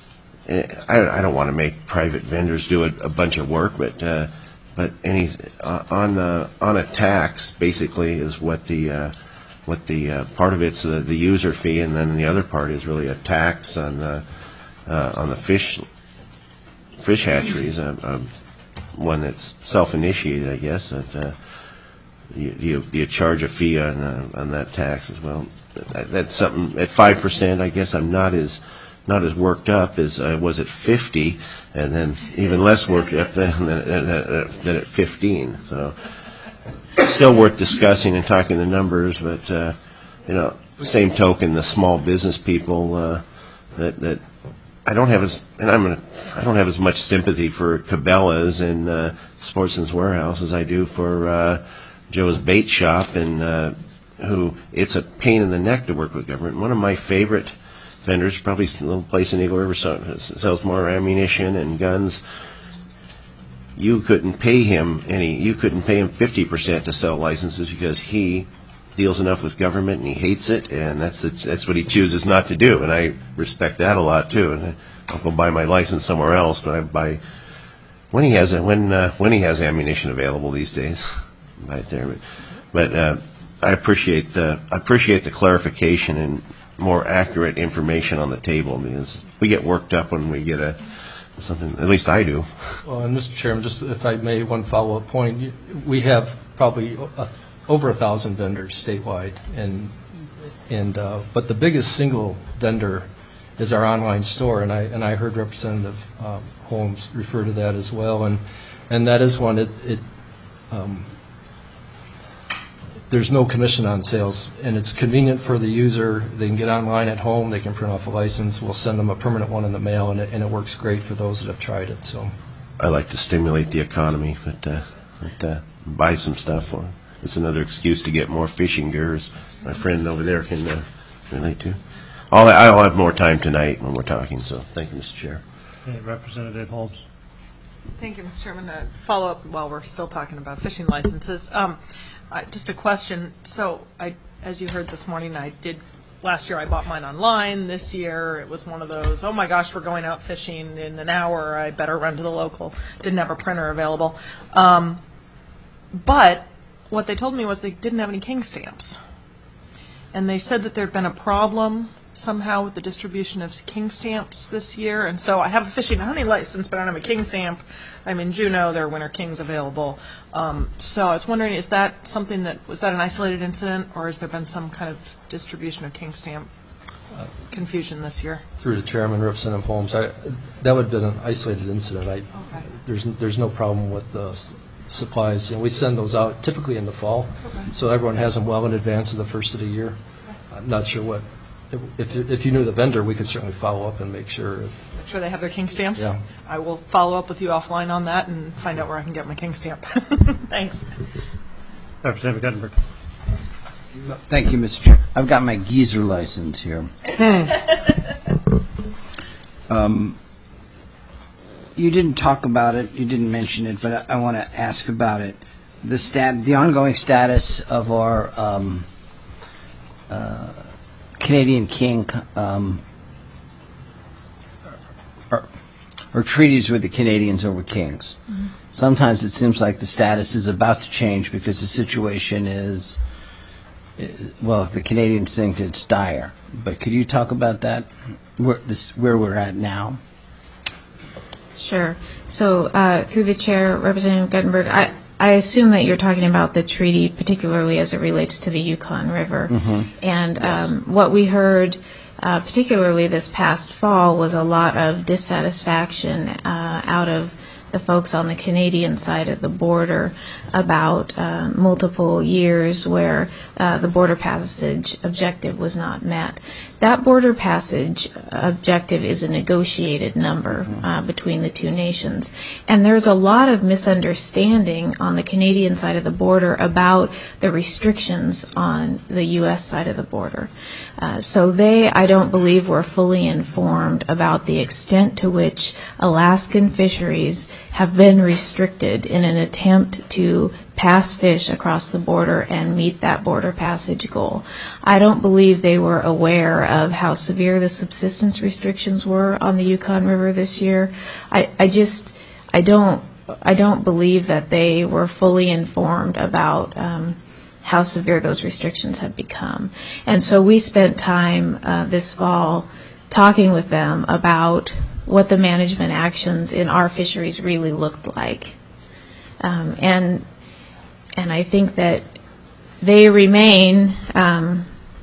I, I don't want to make private vendors do a, a bunch of work, but uh, but any uh, on uh, on a tax basically is what the uh, what the uh, part of it's the, the user fee, and then the other part is really a tax on the uh, on the fish. Fish hatcheries, uh, uh, one that's self-initiated, I guess. That uh, you, you you charge a fee on uh, on that tax as well. That, that's something at five percent. I guess I'm not as not as worked up as I was at fifty, and then even less worked up than, than, than at fifteen. So still worth discussing and talking the numbers, but uh, you know, same token, the small business people uh, that that. I don't have as and I'm gonna, I don't have as much sympathy for Cabela's and uh, Sportsman's Warehouse as I do for uh, Joe's Bait Shop and uh, who it's a pain in the neck to work with government. One of my favorite vendors, probably a little place in Eagle River, sells more ammunition and guns. You couldn't pay him any. You couldn't pay him fifty percent to sell licenses because he deals enough with government and he hates it, and that's the, that's what he chooses not to do. And I respect that a lot too. And I'll go buy my license somewhere else, but I buy when he has when uh, when he has ammunition available these days. Buy it there, but, but uh, I appreciate the I appreciate the clarification and more accurate information on the table, because we get worked up when we get a something. At least I do. Well, and Mister Chairman, just if I may, one follow-up point. We have probably a, over a thousand vendors statewide, and and uh, but the biggest single vendor is our online store, and I and I heard Representative um, Holmes refer to that as well, and and that is one. It, it um, there's no commission on sales, and it's convenient for the user. They can get online at home. They can print off a license. We'll send them a permanent one in the mail, and it, and it works great for those that have tried it. So, I like to stimulate the economy, but, uh, but uh, buy some stuff for them. It's another excuse to get more fishing gear, as my friend over there can uh, relate to. I'll, I'll have more time tonight when we're talking, so thank you, Mister Chair. Okay, Representative Holmes. Thank you, Mister Chairman. Uh, follow up while we're still talking about fishing licenses. Um, uh, just a question. So, I, as you heard this morning, I did, last year I bought mine online. This year it was one of those, oh my gosh, we're going out fishing in an hour. I better run to the local. Didn't have a printer available. Um, but what they told me was they didn't have any king stamps. And they said that there had been a problem somehow with the distribution of king stamps this year. And so I have a fishing and hunting license, but I don't have a king stamp. I'm in Juneau. There are winter kings available. Um, so I was wondering, is that something that, was that an isolated incident, or has there been some kind of distribution of king stamp uh, confusion this year? through the chairman, Representative Holmes, I, that would have been an isolated incident. I, Okay. There's there's no problem with the s- supplies. You know, we send those out typically in the fall, Okay. so everyone has them well in advance of the first of the year. I'm not sure what, if if you knew the vendor, we could certainly follow up and make sure if. Make sure they have their king stamps? Yeah. I will follow up with you offline on that and find out where I can get my king stamp. Thanks. Representative Guttenberg. Thank you, Mister Chair. I've got my geezer license here. um, you didn't talk about it, you didn't mention it, but I, I want to ask about it. The stat, the ongoing status of our um, uh, Canadian King, um, or, or treaties with the Canadians over kings. Mm-hmm. Sometimes it seems like the status is about to change because the situation is, well, if the Canadians think it's dire. But could you talk about that, where, this, where we're at now? Sure. So uh, through the chair, Representative Guttenberg, I, I assume that you're talking about the treaty, particularly as it relates to the Yukon River. Mm-hmm. And Yes. um, what we heard, uh, particularly this past fall, was a lot of dissatisfaction uh, out of the folks on the Canadian side of the border about uh, multiple years where uh, the border passage objective was not met. That border passage objective is a negotiated number uh, between the two nations. And there's a lot of misunderstanding on the Canadian side of the border about the restrictions on the U S side of the border. Uh, so they, I don't believe, were fully informed about the extent to which Alaskan fisheries have been restricted in an attempt to pass fish across the border and meet that border passage goal. I don't believe they were aware of how severe the subsistence restrictions were on the Yukon River this year. I, I just, I don't, I don't believe that they were fully informed about um, how severe those restrictions have become. And so we spent time uh, this fall talking with them about what the management actions in our fisheries really looked like. Um, and and I think that they remain um,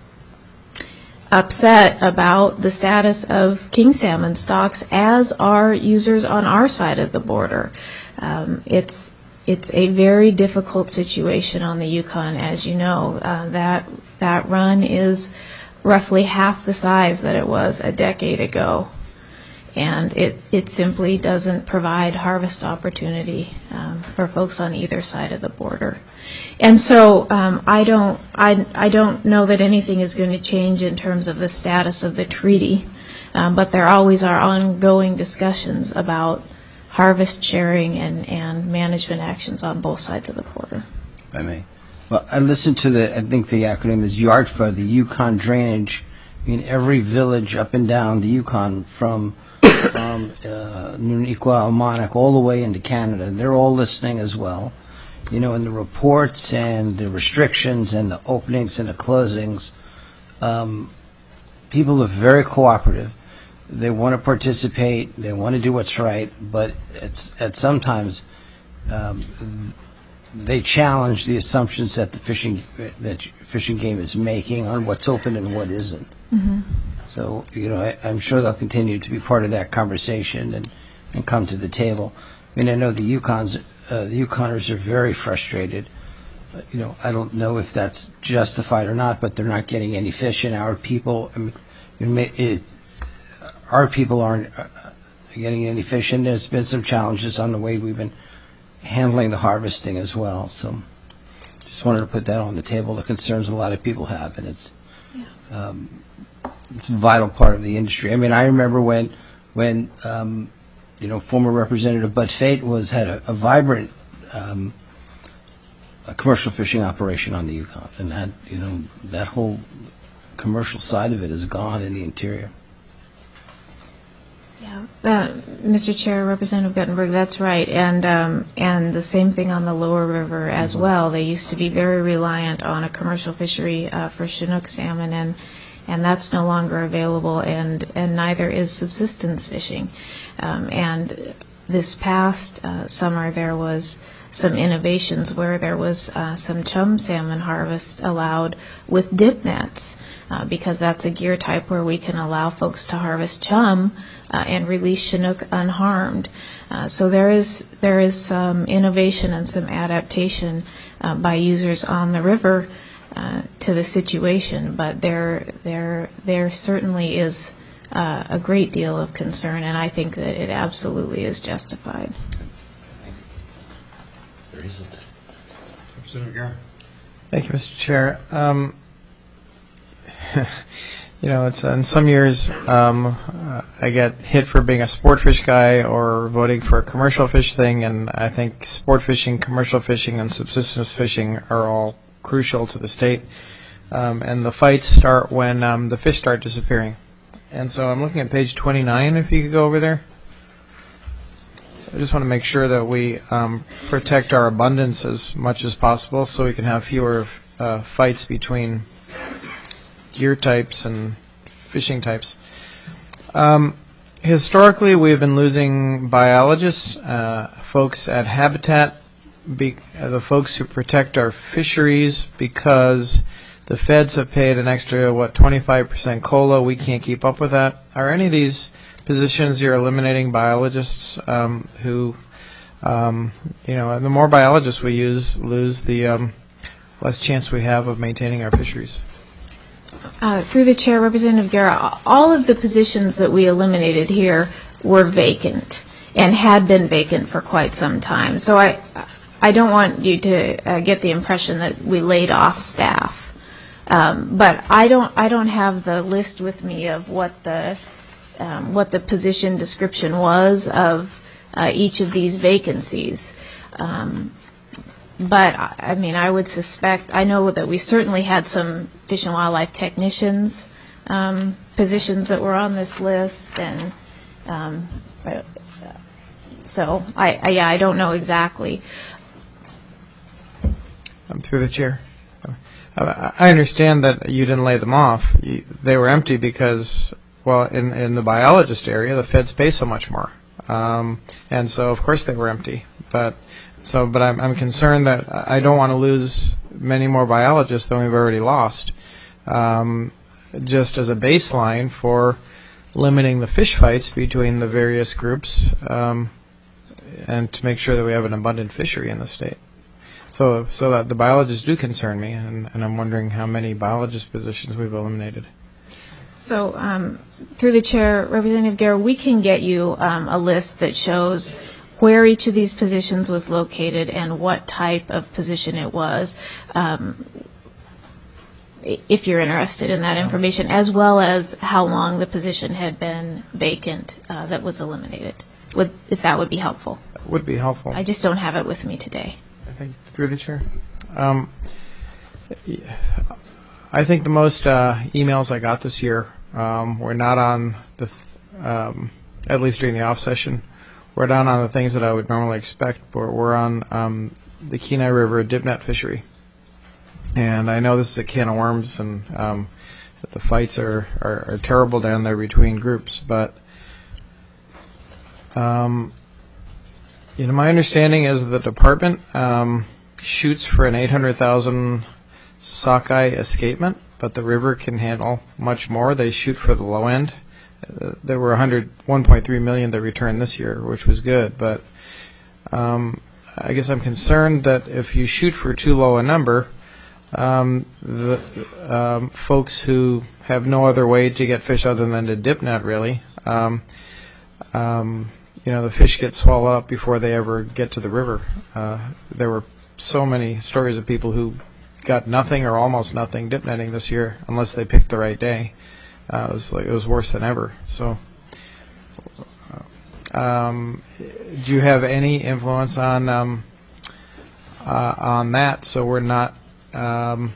upset about the status of king salmon stocks, as are users on our side of the border. Um, it's it's a very difficult situation on the Yukon, as you know. Uh, that that run is roughly half the size that it was a decade ago. and it, it simply doesn't provide harvest opportunity um, for folks on either side of the border. And so um, I don't I, I don't know that anything is going to change in terms of the status of the treaty, um, but there always are ongoing discussions about harvest sharing and, and management actions on both sides of the border. If I may. Well, I listened to the, I think the acronym is YARDFA, the Yukon Drainage. I mean, every village up and down the Yukon from, from uh, Nunikwa, Almanac, all the way into Canada, they're all listening as well. You know, in the reports and the restrictions and the openings and the closings, um, people are very cooperative. They want to participate. They want to do what's right, but it's at sometimes um, they challenge the assumptions that the fishing that fishing game is making on what's open and what isn't. Mm-hmm. So, you know, I, I'm sure they'll continue to be part of that conversation and, and come to the table. I mean, I know the Yukons, uh, the Yukoners are very frustrated. Uh, you know, I don't know if that's justified or not, but they're not getting any fish, and our people, I mean, it, may- it, our people aren't uh, getting any fish, and there's been some challenges on the way we've been handling the harvesting as well. So, just wanted to put that on the table. The concerns a lot of people have, and it's. Um, It's a vital part of the industry. I mean, I remember when, when um, you know, former Representative Bud Fate was had a, a vibrant um, a commercial fishing operation on the Yukon, and that, you know, that whole commercial side of it is gone in the interior. Yeah, uh, Mister Chair, Representative Guttenberg, that's right, and um, and the same thing on the lower river as Mm-hmm. well. They used to be very reliant on a commercial fishery uh, for Chinook salmon, and and that's no longer available, and and neither is subsistence fishing. Um, and this past uh, summer, there was some innovations where there was uh, some chum salmon harvest allowed with dip nets, uh, because that's a gear type where we can allow folks to harvest chum uh, and release Chinook unharmed. Uh, so there is there is some innovation and some adaptation uh, by users on the river uh, to the situation, but there there there certainly is uh, a great deal of concern, and I think that it absolutely is justified. There isn't. Representative Guerra. Thank you, Mister Chair. Um, you know, it's in some years um, uh, I get hit for being a sport fish guy or voting for a commercial fish thing, and I think sport fishing, commercial fishing, and subsistence fishing are all crucial to the state. Um, and the fights start when um, the fish start disappearing. And so I'm looking at page twenty-nine, if you could go over there. I just want to make sure that we um, protect our abundance as much as possible so we can have fewer uh, fights between gear types and fishing types. Um, historically, we have been losing biologists, uh, folks at Habitat, be, uh, the folks who protect our fisheries, because the feds have paid an extra, what, twenty-five percent COLA. We can't keep up with that. Are any of these positions you're eliminating biologists um, who, um, you know, the more biologists we use, lose, the um, less chance we have of maintaining our fisheries? Uh, through the chair, Representative Guerra, all of the positions that we eliminated here were vacant and had been vacant for quite some time. So I, I don't want you to uh, get the impression that we laid off staff. Um, but I don't, I don't have the list with me of what the Um, what the position description was of uh, each of these vacancies. Um, but, I I mean, I would suspect, I know that we certainly had some Fish and Wildlife technicians um, positions that were on this list, and um, so, I, I, yeah, I don't know exactly. Um, through the chair. Uh, I understand that you didn't lay them off. You, they were empty because, well, in, in the biologist area, the feds pay so much more. Um, and so, of course, they were empty. But so, but I'm, I'm concerned that I don't want to lose many more biologists than we've already lost, um, just as a baseline for limiting the fish fights between the various groups, um, and to make sure that we have an abundant fishery in the state. So, so that the biologists do concern me, and, and I'm wondering how many biologist positions we've eliminated. So, um, through the chair, Representative Guerra, we can get you um, a list that shows where each of these positions was located and what type of position it was, um, if you're interested in that information, as well as how long the position had been vacant uh, that was eliminated, would, if that would be helpful. Would be helpful. I just don't have it with me today. I think through the chair. Um, I think the most uh, emails I got this year um, were not on the, th- um, at least during the off session, were not on the things that I would normally expect, but were on um, the Kenai River dipnet fishery. And I know this is a can of worms, and um, the fights are, are, are terrible down there between groups, but um, you know, my understanding is the department um, shoots for an eight hundred thousand sockeye escapement, but the river can handle much more. They shoot for the low end. Uh, there were one point three million that returned this year, which was good, but um, I guess I'm concerned that if you shoot for too low a number, um, the um, folks who have no other way to get fish other than to dip net, really, um, um, you know, the fish get swallowed up before they ever get to the river. Uh, there were so many stories of people who got nothing or almost nothing dip netting this year, unless they picked the right day. Uh, it was like, it was worse than ever. So, um, do you have any influence on um, uh, on that? So we're not um,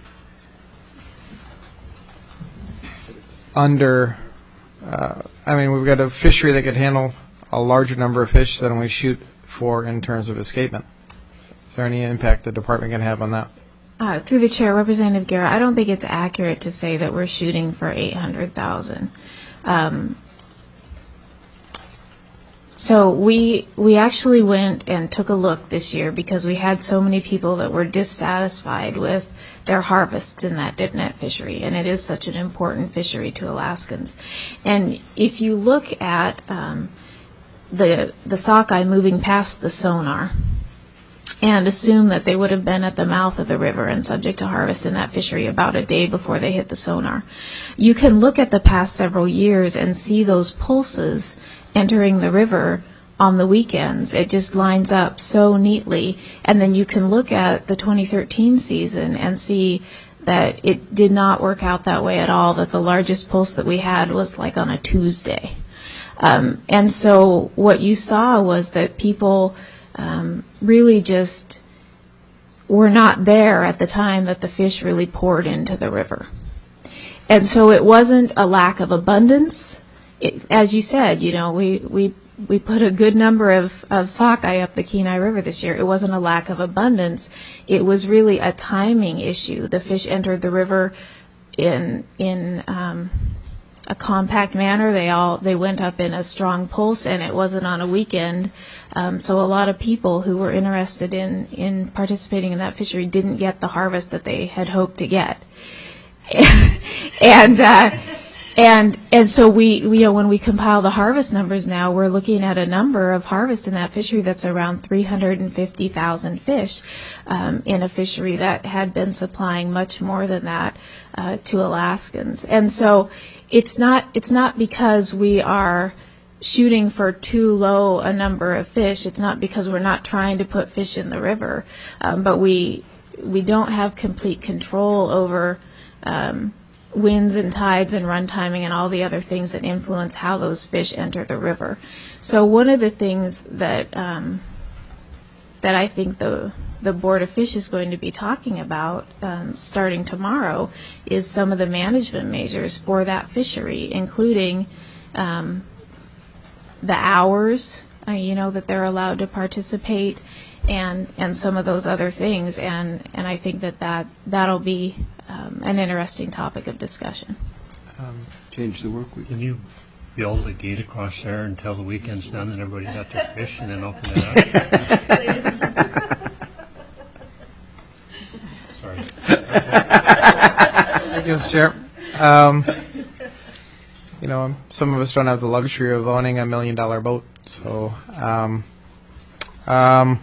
under. Uh, I mean, we've got a fishery that could handle a larger number of fish than we shoot for in terms of escapement. Is there any impact the department can have on that? Uh, through the chair, Representative Guerra, I don't think it's accurate to say that we're shooting for eight hundred thousand. Um, so we we actually went and took a look this year because we had so many people that were dissatisfied with their harvests in that dip net fishery, and it is such an important fishery to Alaskans. And if you look at um, the the sockeye moving past the sonar, and assume that they would have been at the mouth of the river and subject to harvest in that fishery about a day before they hit the sonar, you can look at the past several years and see those pulses entering the river on the weekends. It just lines up so neatly. And then you can look at the twenty thirteen season and see that it did not work out that way at all, that the largest pulse that we had was like on a Tuesday. Um, and so what you saw was that people Um, really just were not there at the time that the fish really poured into the river. And so it wasn't a lack of abundance. It, as you said, you know, we, we, we put a good number of, of sockeye up the Kenai River this year. It wasn't a lack of abundance. It was really a timing issue. The fish entered the river in, in um, a compact manner. They all they went up in a strong pulse, and it wasn't on a weekend. Um, so a lot of people who were interested in, in participating in that fishery didn't get the harvest that they had hoped to get. and uh, and and so we, we you know when we compile the harvest numbers now, we're looking at a number of harvests in that fishery that's around three hundred fifty thousand fish um, in a fishery that had been supplying much more than that uh, to Alaskans. And so it's not it's not because we are shooting for too low a number of fish. It's not because we're not trying to put fish in the river, um, but we we don't have complete control over um, winds and tides and run timing and all the other things that influence how those fish enter the river. So one of the things that um, that I think the the Board of Fish is going to be talking about um, starting tomorrow is some of the management measures for that fishery, including um, the hours, uh, you know, that they're allowed to participate, and and some of those other things. And, and I think that, that that'll be um, an interesting topic of discussion. Um, change the work week. Can you build a gate across there until the weekend's done and everybody got their fish and then open it up? Sorry. Thank you, Mister Chair. Um, you know, some of us don't have the luxury of owning a million dollar boat, so um, um,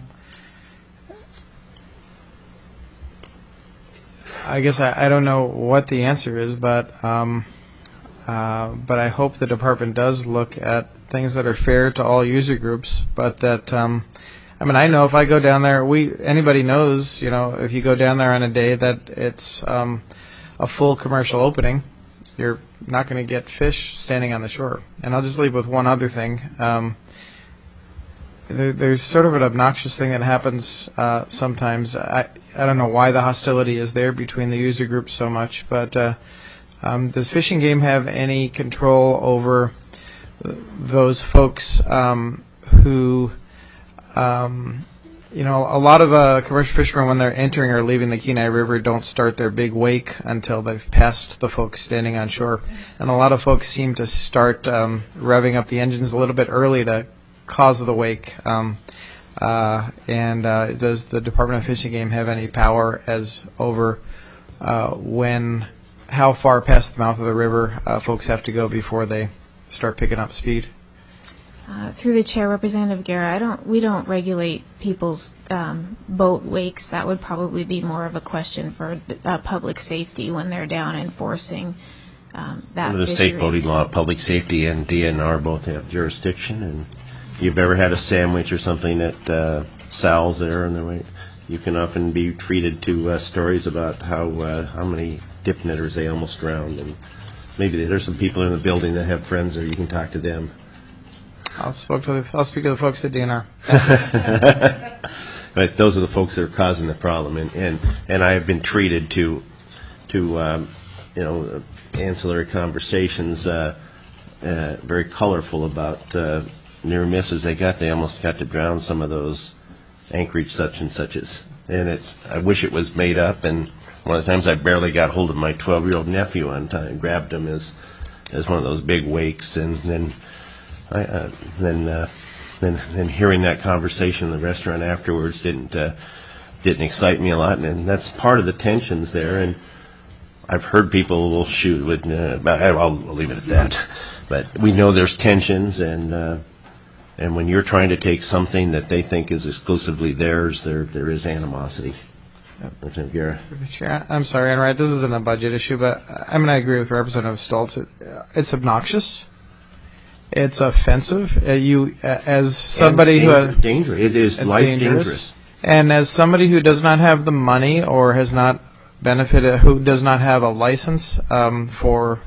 I guess I, I don't know what the answer is, but um, Uh, But I hope the department does look at things that are fair to all user groups, but that, um, I mean, I know if I go down there, we, anybody knows, you know, if you go down there on a day that it's um, a full commercial opening, you're not going to get fish standing on the shore. And I'll just leave with one other thing. Um, there, there's sort of an obnoxious thing that happens uh, sometimes. I, I don't know why the hostility is there between the user groups so much, but uh, um, does Fish and Game have any control over those folks um, who, um, you know, a lot of uh, commercial fishermen, when they're entering or leaving the Kenai River, don't start their big wake until they've passed the folks standing on shore. And a lot of folks seem to start um, revving up the engines a little bit early to cause the wake. Um, uh, and uh, does the Department of Fish and Game have any power as over uh, when, how far past the mouth of the river uh, folks have to go before they start picking up speed? Uh, through the chair, Representative Guerra, I don't. We don't regulate people's um, boat wakes. That would probably be more of a question for uh, public safety when they're down enforcing um, that. Under the fishery. safe boating law, public safety and D N R both have jurisdiction. And if you've ever had a sandwich or something at uh, Sal's there, and the way you can often be treated to uh, stories about how uh, how many dip netters they almost drowned, and maybe there's some people in the building that have friends there. You can talk to them. I'll, spoke to the, I'll speak to the folks at D N R. But those are the folks that are causing the problem, and and, and I have been treated to to um, you know ancillary conversations, uh, uh, very colorful about uh, near misses they got. They almost got to drown some of those Anchorage such and suches, and it's. I wish it was made up. And one of the times I barely got hold of my twelve-year-old nephew on time, grabbed him as as one of those big wakes, and then. I, uh, then, uh, then, then hearing that conversation in the restaurant afterwards didn't uh, didn't excite me a lot, and, and that's part of the tensions there. And I've heard people will shoot with. Uh, I'll, I'll leave it at that. But we know there's tensions, and uh, and when you're trying to take something that they think is exclusively theirs, there there is animosity. Representative Guerra. Chair, I'm sorry, Enright, this isn't a budget issue, but I mean I agree with Representative Stoltz. It, it's obnoxious. It's offensive. Uh, you, uh, as somebody and who danger, has, danger. It is it's life dangerous. dangerous. And as somebody who does not have the money or has not benefited, who does not have a license um, for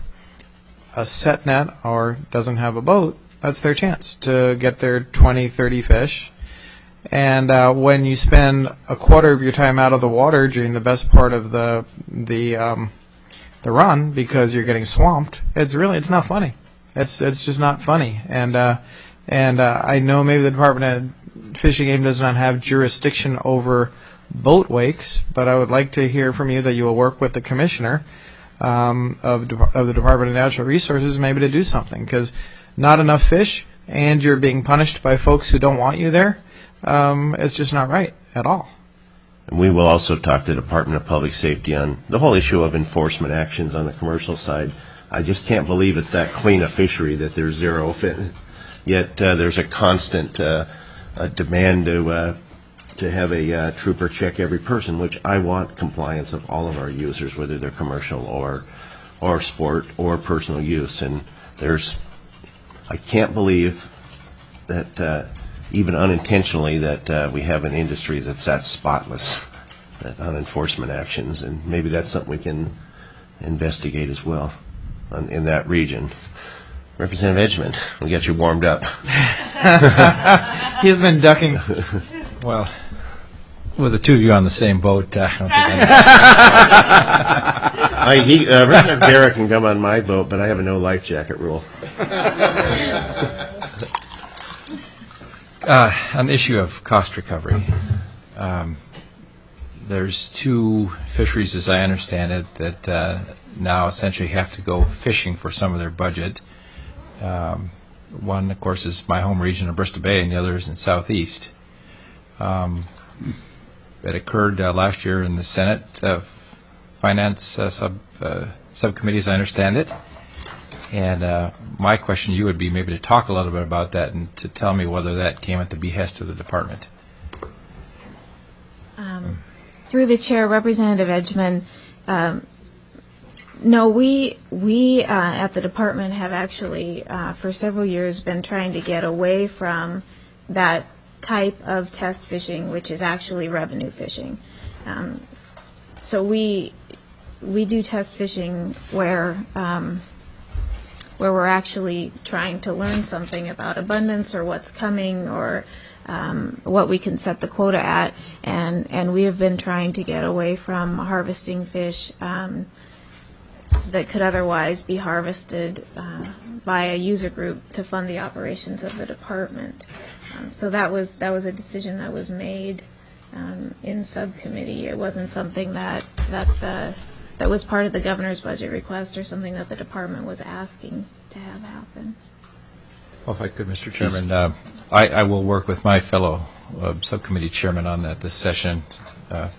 a set net or doesn't have a boat, that's their chance to get their twenty, thirty fish. And uh, when you spend a quarter of your time out of the water during the best part of the the um, the run because you're getting swamped, it's really it's not funny. It's it's just not funny, and uh, and uh, I know maybe the Department of Fish and Game does not have jurisdiction over boat wakes, but I would like to hear from you that you will work with the commissioner um, of of the Department of Natural Resources maybe to do something, because not enough fish, and you're being punished by folks who don't want you there. Um, it's just not right at all. And we will also talk to the Department of Public Safety on the whole issue of enforcement actions on the commercial side. I just can't believe it's that clean a fishery that there's zero fit. Yet uh, there's a constant uh, a demand to uh, to have a uh, trooper check every person, which I want compliance of all of our users, whether they're commercial or or sport or personal use. And there's, I can't believe that uh, even unintentionally that uh, we have an industry that's that spotless that on enforcement actions, and maybe that's something we can investigate as well. In that region. Representative Edgman, we got you warmed up. He's been ducking. Well, with the two of you on the same boat, uh, I don't think I I, he, uh, Representative Guerra can come on my boat, but I have a no life jacket rule. uh, on the issue of cost recovery, um, there's two fisheries, as I understand it, that uh, now essentially have to go fishing for some of their budget. Um, one, of course, is my home region of Bristol Bay, and the other is in Southeast. Um, it occurred uh, last year in the Senate uh, Finance uh, sub uh, subcommittee, as I understand it. And uh, my question to you would be maybe to talk a little bit about that and to tell me whether that came at the behest of the department. Um, through the chair, Representative Edgman, um, No, we, we uh, at the department have actually, uh, for several years, been trying to get away from that type of test fishing, which is actually revenue fishing. Um, so we, we do test fishing where, um, where we're actually trying to learn something about abundance or what's coming or um, what we can set the quota at. And, and we have been trying to get away from harvesting fish um, that could otherwise be harvested uh, by a user group to fund the operations of the department. Um, so that was that was a decision that was made um, in subcommittee. It wasn't something that that the that was part of the governor's budget request or something that the department was asking to have happen. Well, if I could, Mister Chairman, uh, I, I will work with my fellow uh, subcommittee chairman on that this session. Uh,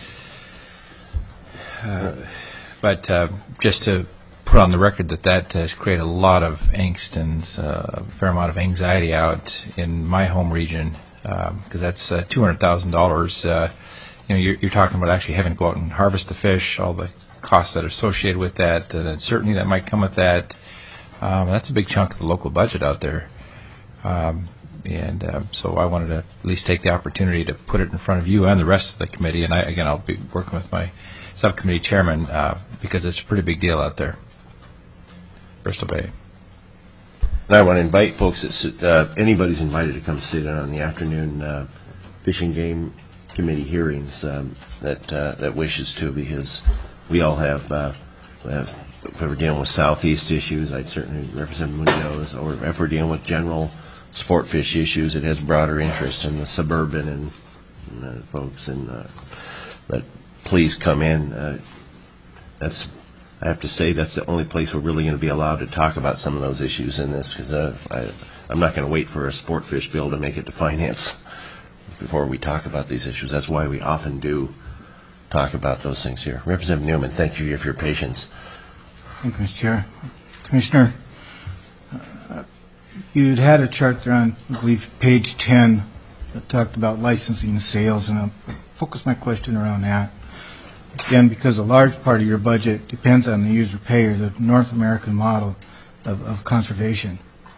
uh, but uh, just to put on the record that that has created a lot of angst and uh, a fair amount of anxiety out in my home region, because um, that's uh, two hundred thousand dollars. Uh, you know, you're, you're talking about actually having to go out and harvest the fish, all the costs that are associated with that, and the uncertainty that might come with that. Um, that's a big chunk of the local budget out there. Um, and uh, so I wanted to at least take the opportunity to put it in front of you and the rest of the committee. And I, again, I'll be working with my subcommittee chairman uh, because it's a pretty big deal out there. Bristol Bay. And I want to invite folks, that sit, uh, anybody's invited to come sit in on the afternoon uh, Fish and Game Committee hearings um, that uh, that wishes to, because we all have, uh, we have, if we're dealing with southeast issues, I'd certainly represent Munoz, or if we're dealing with general sport fish issues, it has broader interest in the suburban and uh, folks. And uh, but please come in. Uh, that's I have to say that's the only place we're really going to be allowed to talk about some of those issues in this, because uh, I'm not going to wait for a sport fish bill to make it to finance before we talk about these issues. That's why we often do talk about those things here. Representative Newman, thank you for your patience. Thank you, Mister Chair. Commissioner, uh, you'd had a chart there on, I believe, page ten that talked about licensing and sales, and I'll focus my question around that. Again, because a large part of your budget depends on the user pay, or the North American model of, of conservation.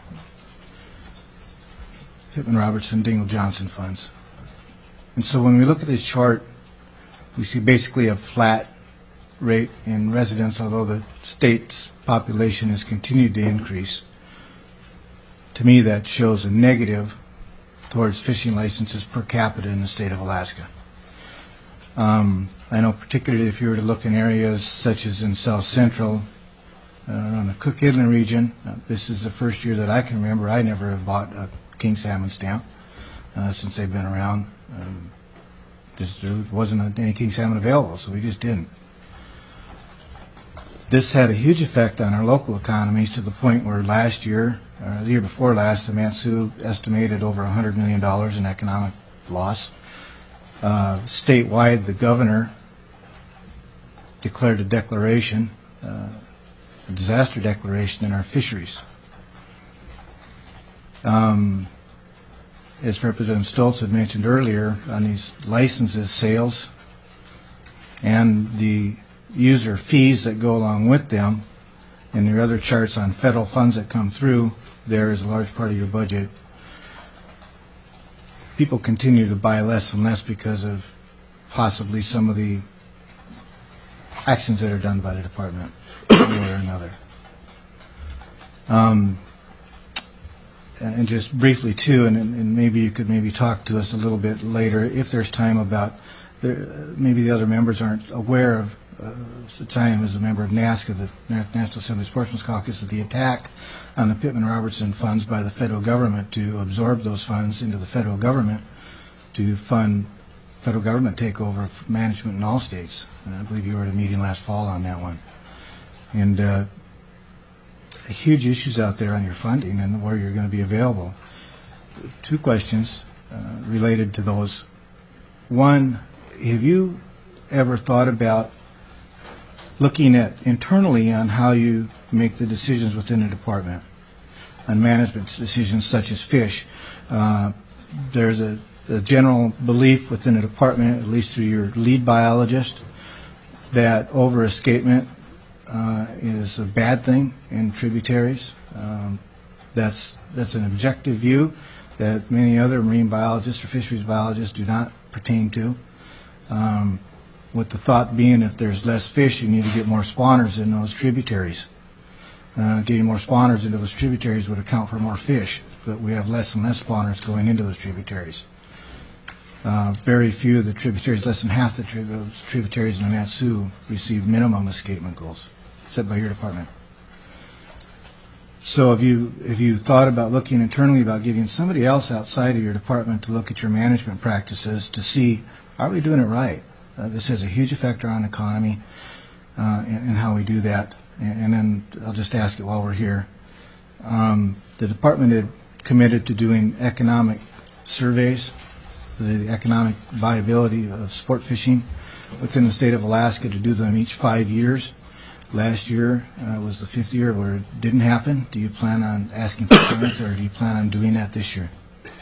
Pittman Robertson, Dingle Johnson funds. And so when we look at this chart, we see basically a flat rate in residents, although the state's population has continued to increase. To me, that shows a negative towards fishing licenses per capita in the state of Alaska. Um, I know particularly if you were to look in areas such as in South Central, uh, around the Cook Inlet region, uh, this is the first year that I can remember I never have bought a king salmon stamp uh, since they've been around. Um, just, there wasn't any king salmon available, so we just didn't. This had a huge effect on our local economies, to the point where last year, or the year before last, the Mansu estimated over one hundred million dollars in economic loss. Uh, statewide, the governor declared a declaration, uh, a disaster declaration in our fisheries. Um, as Representative Stoltz had mentioned earlier, on these licenses, sales, and the user fees that go along with them, and there are other charts on federal funds that come through, there is a large part of your budget. People continue to buy less and less because of possibly some of the actions that are done by the department, one way or another. Um, and, and just briefly too, and, and maybe you could maybe talk to us a little bit later, if there's time, about there, maybe the other members aren't aware of, uh, such I am as a member of NASCA, the National Assembly Sportsmen's Caucus, of the attack on the Pittman Robertson funds by the federal government to absorb those funds into the federal government to fund federal government takeover of management in all states. And I believe you were at a meeting last fall on that one. And uh, huge issues out there on your funding and where you're going to be available. Two questions uh, related to those. One, have you ever thought about looking at internally on how you make the decisions within the department on management decisions such as fish? Uh, there's a, a general belief within the department, at least through your lead biologist, that over escapement uh, is a bad thing in tributaries. Um, that's that's an objective view that many other marine biologists or fisheries biologists do not pertain to. Um, with the thought being, if there's less fish, you need to get more spawners in those tributaries. Uh, getting more spawners into those tributaries would account for more fish, but we have less and less spawners going into those tributaries. Uh, very few of the tributaries, less than half the tri- tributaries in the Mat-Su receive minimum escapement goals set by your department. So if you if you thought about looking internally about getting somebody else outside of your department to look at your management practices to see, are we doing it right? Uh, this has a huge effect on the economy uh, and, and how we do that. And, and then I'll just ask it while we're here. Um, the department had committed to doing economic surveys, the economic viability of sport fishing within the state of Alaska, to do them each five years. Last year uh, was the fifth year where it didn't happen. Do you plan on asking for permits, or do you plan on doing that this year?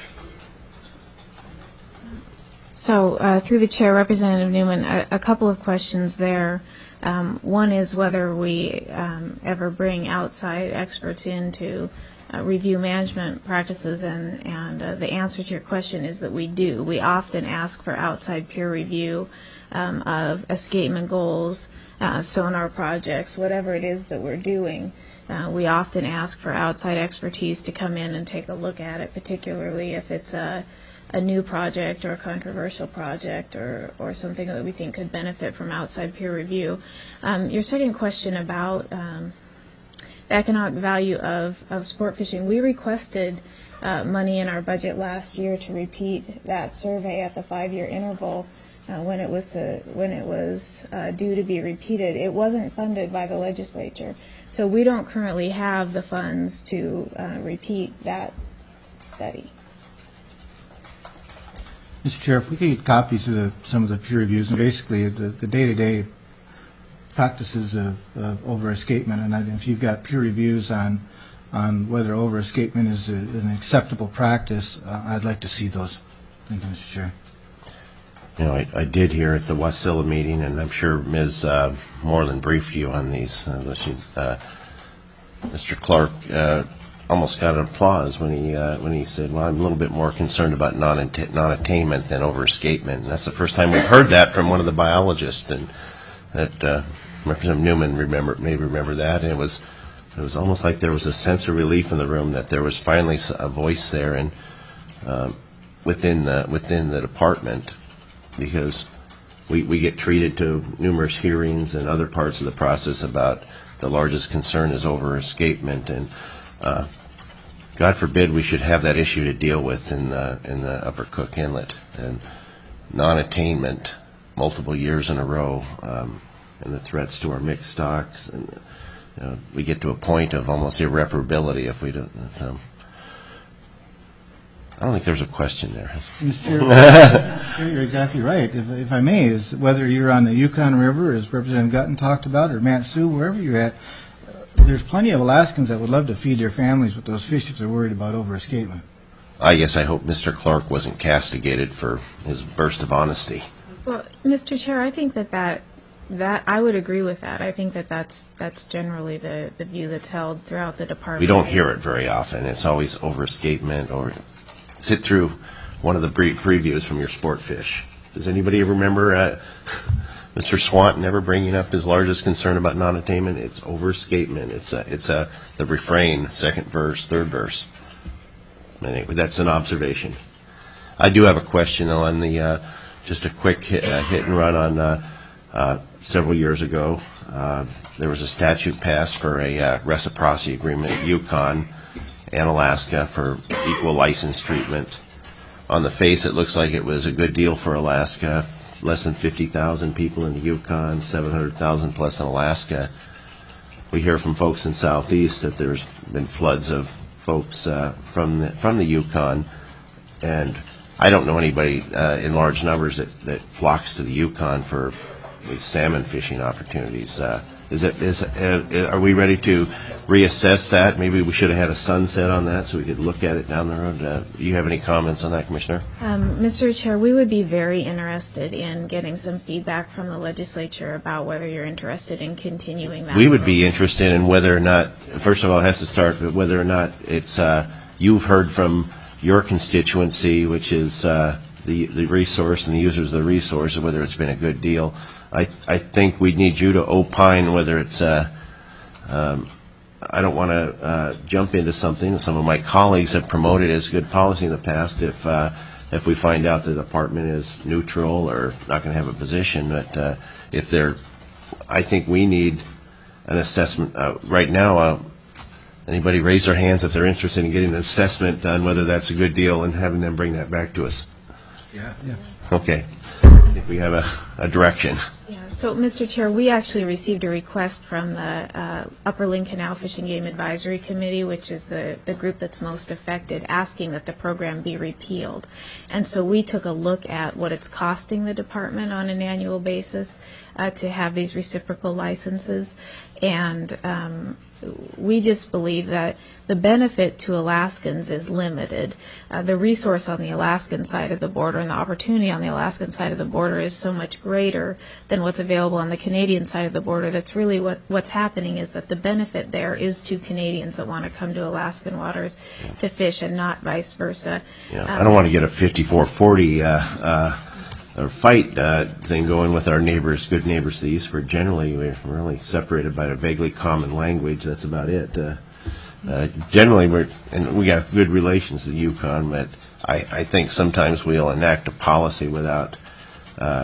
So uh, through the chair, Representative Newman, a, a couple of questions there. Um, one is whether we um, ever bring outside experts in to uh, review management practices, and, and uh, the answer to your question is that we do. We often ask for outside peer review um, of escapement goals, uh, sonar projects, whatever it is that we're doing. Uh, we often ask for outside expertise to come in and take a look at it, particularly if it's a a new project or a controversial project, or, or something that we think could benefit from outside peer review. Um, your second question about um, the economic value of, of sport fishing, we requested uh, money in our budget last year to repeat that survey at the five-year interval uh, when it was uh, when it was uh, due to be repeated. It wasn't funded by the legislature, so we don't currently have the funds to uh, repeat that study. Mister Chair, if we could get copies of the, some of the peer reviews, and basically the, the day-to-day practices of, of over-escapement, and I, if you've got peer reviews on on whether over-escapement is, a, is an acceptable practice, uh, I'd like to see those. Thank you, Mister Chair. You know, I, I did hear at the Wasilla meeting, and I'm sure Miz Uh, Moreland briefed you on these. Uh, she, uh, Mister Clark uh, almost got an applause when he uh, when he said, "Well, I'm a little bit more concerned about non non-attainment than over-escapement." And that's the first time we've heard that from one of the biologists, and that uh, Representative Newman remember may remember that. And it was it was almost like there was a sense of relief in the room that there was finally a voice there, and um, within the within the department, because we we get treated to numerous hearings and other parts of the process about the largest concern is over-escapement, and uh, God forbid we should have that issue to deal with in the in the Upper Cook Inlet, and non-attainment multiple years in a row, um, and the threats to our mixed stocks, and you know, we get to a point of almost irreparability if we don't. Um, I don't think there's a question there. Mister Chair, you're exactly right. If, if I may, is whether you're on the Yukon River, as Representative Gutton talked about, or Mat-Su, wherever you're at, there's plenty of Alaskans that would love to feed their families with those fish if they're worried about over-escapement. I guess I hope Mister Clark wasn't castigated for his burst of honesty. Well, Mister Chair, I think that that, that I would agree with that. I think that that's, that's generally the, the view that's held throughout the department. We don't hear it very often. It's always over-escapement, or sit through one of the brief previews from your sport fish. Does anybody remember uh, Mister Swanton ever bringing up his largest concern about non-attainment? It's over-escapement. It's a, it's a, the refrain, second verse, third verse. Anyway, that's an observation. I do have a question though, on the uh, just a quick hit, uh, hit and run on uh, uh, several years ago. Uh, there was a statute passed for a uh, reciprocity agreement at Yukon and Alaska for equal license treatment. On the face, it looks like it was a good deal for Alaska. Less than fifty thousand people in the Yukon, seven hundred thousand plus in Alaska. We hear from folks in Southeast that there's been floods of folks uh, from the, from the Yukon, and I don't know anybody uh, in large numbers that, that flocks to the Yukon for with salmon fishing opportunities. Uh, is it is uh, are we ready to reassess that. Maybe we should have had a sunset on that so we could look at it down the road. Uh, do you have any comments on that, Commissioner? Um, Mister Chair, we would be very interested in getting some feedback from the legislature about whether you're interested in continuing that. We would be interested in whether or not, first of all, it has to start with whether or not it's, uh, you've heard from your constituency, which is uh, the, the resource and the users of the resource, and whether it's been a good deal. I, I think we need you to opine whether it's, uh, um, I don't want to uh, jump into something that some of my colleagues have promoted as good policy in the past if, uh, if we find out the department is neutral or not going to have a position. But uh, if they're, I think we need an assessment. Uh, right now, uh, anybody raise their hands if they're interested in getting an assessment done, whether that's a good deal, and having them bring that back to us? Yeah. Okay. I think we have a, a direction. Yeah, so, Mister Chair, we actually received a request from the uh, Upper Lynn Canal Fish and Game Advisory Committee, which is the, the group that's most affected, asking that the program be repealed. And so we took a look at what it's costing the department on an annual basis uh, to have these reciprocal licenses, and um, we just believe that the benefit to Alaskans is limited. Uh, the resource on the Alaskan side of the border and the opportunity on the Alaskan side of the border is so much greater than what's available on the Canadian side of the border. That's really what, what's happening, is that the benefit there is to Canadians that want to come to Alaskan waters to fish, and not vice versa. Yeah, Um, I don't want to get a fifty-four forty uh, uh, or fight uh, thing going with our neighbors, good neighbors to the east. We're generally we're really separated by a vaguely common language. That's about it. Uh, uh, generally, we're and we have good relations to the Yukon, but I, I think sometimes we'll enact a policy without uh,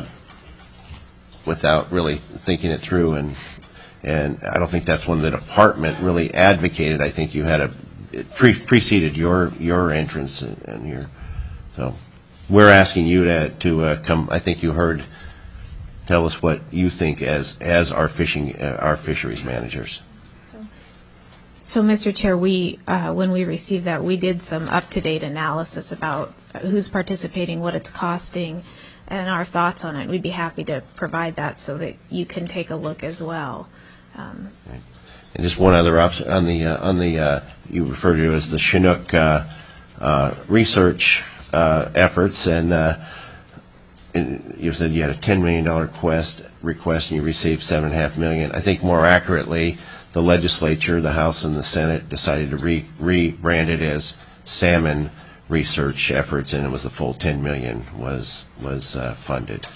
without really thinking it through, and and I don't think that's one the department really advocated. I think you had a it pre- preceded your your entrance and, and your so. We're asking you to to uh, come. I think you heard. Tell us what you think as as our fishing uh, our fisheries managers. So, so Mister Chair, we uh, when we received that, we did some up-to-date analysis about who's participating, what it's costing, and our thoughts on it. We'd be happy to provide that so that you can take a look as well. Um, okay. And just one other op- on the uh, on the uh, you refer to it as the Chinook uh, uh, research. Uh, efforts, and, uh, and you said you had a ten million dollars request, request and you received seven point five million dollars. I think more accurately, the legislature, the House and the Senate, decided to re- rebrand it as salmon research efforts, and it was the full ten million dollars was, was uh, funded.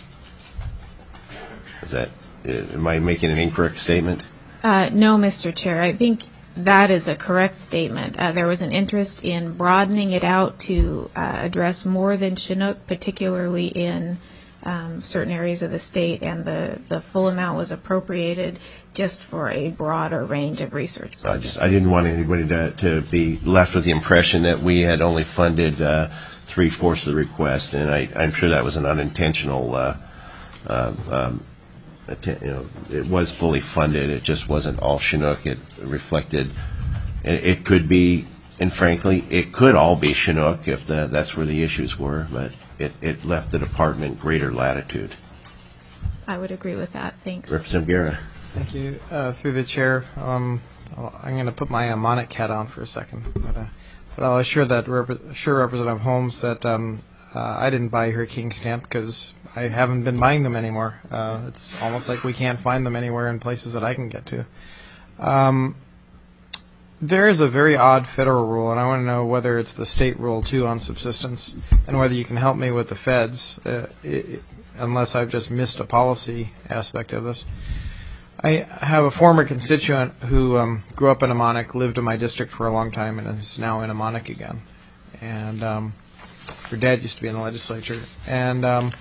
Is that, am I making an incorrect statement? uh, no, Mister Chair. I think that is a correct statement. Uh, there was an interest in broadening it out to uh, address more than Chinook, particularly in um, certain areas of the state, and the, the full amount was appropriated just for a broader range of research I projects. just I didn't want anybody to, to be left with the impression that we had only funded uh, three-fourths of the request, and I, I'm sure that was an unintentional uh, uh, um, you know, it was fully funded. It just wasn't all Chinook. It reflected, it, it could be, and frankly, it could all be Chinook if the, that's where the issues were, but it, it left the department greater latitude. I would agree with that. Thanks. Representative Guerra. Thank you. Uh, through the chair, um, I'm going to put my uh, Monic hat on for a second, but, uh, but I'll assure that rep- assure Representative Holmes that um, uh, I didn't buy her King stamp because I haven't been buying them anymore. Uh, it's almost like we can't find them anywhere in places that I can get to. Um, there is a very odd federal rule, and I want to know whether it's the state rule, too, on subsistence, and whether you can help me with the feds, uh, it, unless I've just missed a policy aspect of this. I have a former constituent who um, grew up in Amonic, lived in my district for a long time, and is now in Amonic again. And um, her dad used to be in the legislature. And um,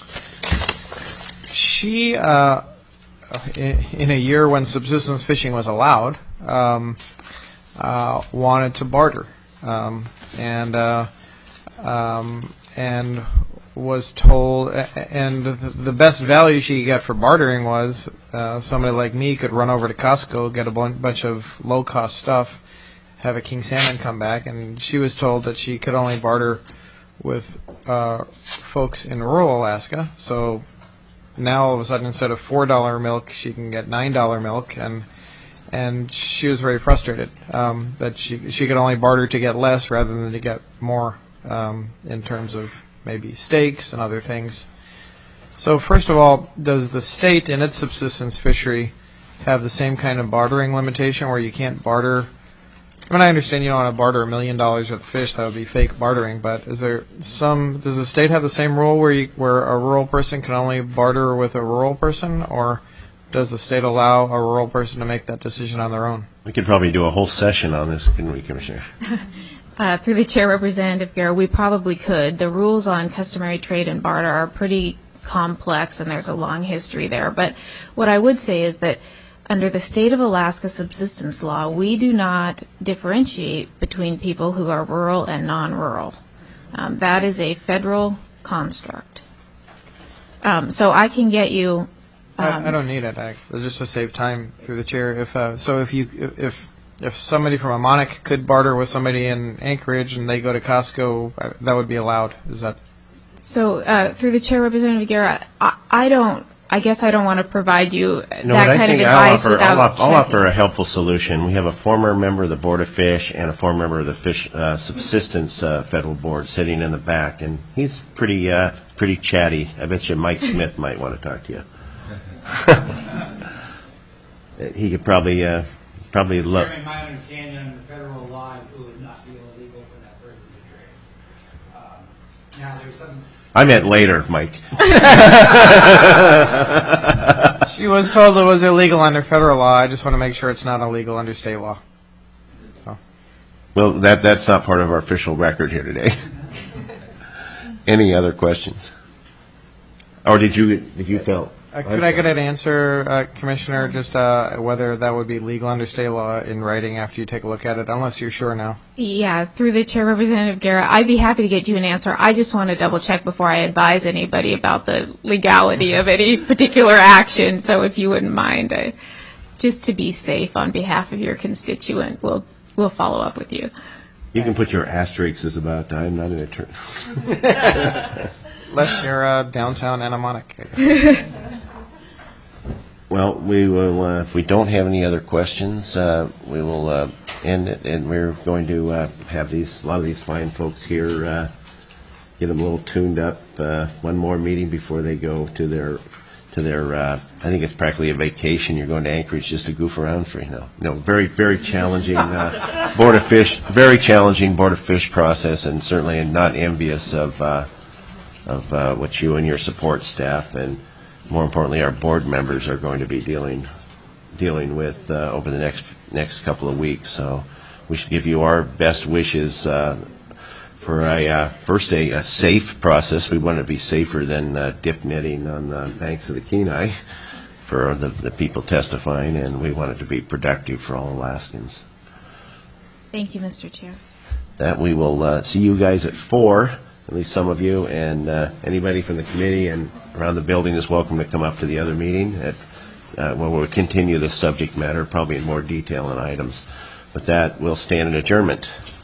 she, uh, in, in a year when subsistence fishing was allowed, um, uh, wanted to barter, um, and uh, um, and was told, and the best value she could get for bartering was uh, somebody like me could run over to Costco, get a bunch of low-cost stuff, have a king salmon come back, and she was told that she could only barter with uh, folks in rural Alaska. So now all of a sudden, instead of four dollar milk, she can get nine dollar milk, and and she was very frustrated um, that she she could only barter to get less rather than to get more um, in terms of maybe steaks and other things. So first of all, does the state in its subsistence fishery have the same kind of bartering limitation where you can't barter? I mean, I understand you don't want to barter a million dollars worth of fish. That would be fake bartering. But is there some? Does the state have the same rule where you, where a rural person can only barter with a rural person, or does the state allow a rural person to make that decision on their own? We could probably do a whole session on this, couldn't we, Commissioner? Uh, through the Chair, Representative Guerra, we probably could. The rules on customary trade and barter are pretty complex, and there's a long history there. But what I would say is that under the State of Alaska subsistence law, we do not differentiate between people who are rural and non-rural. Um, that is a federal construct. Um, so I can get you. Um, I, I don't need it, actually, just to save time through the chair. If uh, so, if you if if somebody from Amonic could barter with somebody in Anchorage and they go to Costco, uh, that would be allowed. Is that? So uh, through the Chair, Representative Guerra, I, I don't. I guess I don't want to provide you that No, but I kind of think I'll advice offer, without I'll, off- I'll checking. offer a helpful solution. We have a former member of the Board of Fish and a former member of the Fish uh, Subsistence uh, Federal Board sitting in the back, and he's pretty uh, pretty chatty. I bet you Mike Smith might want to talk to you. He could probably uh, probably look. Chairman, my understanding under federal law, it would not be illegal for that person to trade. Um, Now, there's some. I meant later, Mike. She was told it was illegal under federal law. I just want to make sure it's not illegal under state law. So. Well, that that's not part of our official record here today. Any other questions? Or did you did you feel? Uh, could I get an answer, uh, Commissioner, just uh, whether that would be legal under state law in writing after you take a look at it, unless you're sure now? Yeah, through the Chair, Representative Guerra, I'd be happy to get you an answer. I just want to double check before I advise anybody about the legality of any particular action. So if you wouldn't mind, uh, just to be safe on behalf of your constituent, we'll we'll follow up with you. You can put your asterisks as about I'm not an attorney. Les Guerra, downtown Anamonic. Well, we will. Uh, if we don't have any other questions, uh, we will uh, end it, and we're going to uh, have these a lot of these fine folks here. Uh, get them a little tuned up. Uh, one more meeting before they go to their to their. Uh, I think it's practically a vacation. You're going to Anchorage just to goof around for you know. No, very very challenging uh, Board of Fish. Very challenging Board of Fish process, and certainly not envious of uh, of uh, what you and your support staff and. More importantly, our board members are going to be dealing dealing with uh, over the next next couple of weeks. So we should give you our best wishes uh, for a uh, first a, a safe process. We want to be safer than uh, dip netting on the banks of the Kenai for the, the people testifying, and we want it to be productive for all Alaskans. Thank you, Mister Chair. That we will uh, see you guys at four. At least some of you, and uh, anybody from the committee and around the building is welcome to come up to the other meeting at, uh, where we'll continue this subject matter, probably in more detail and items. With that, we'll stand in adjournment.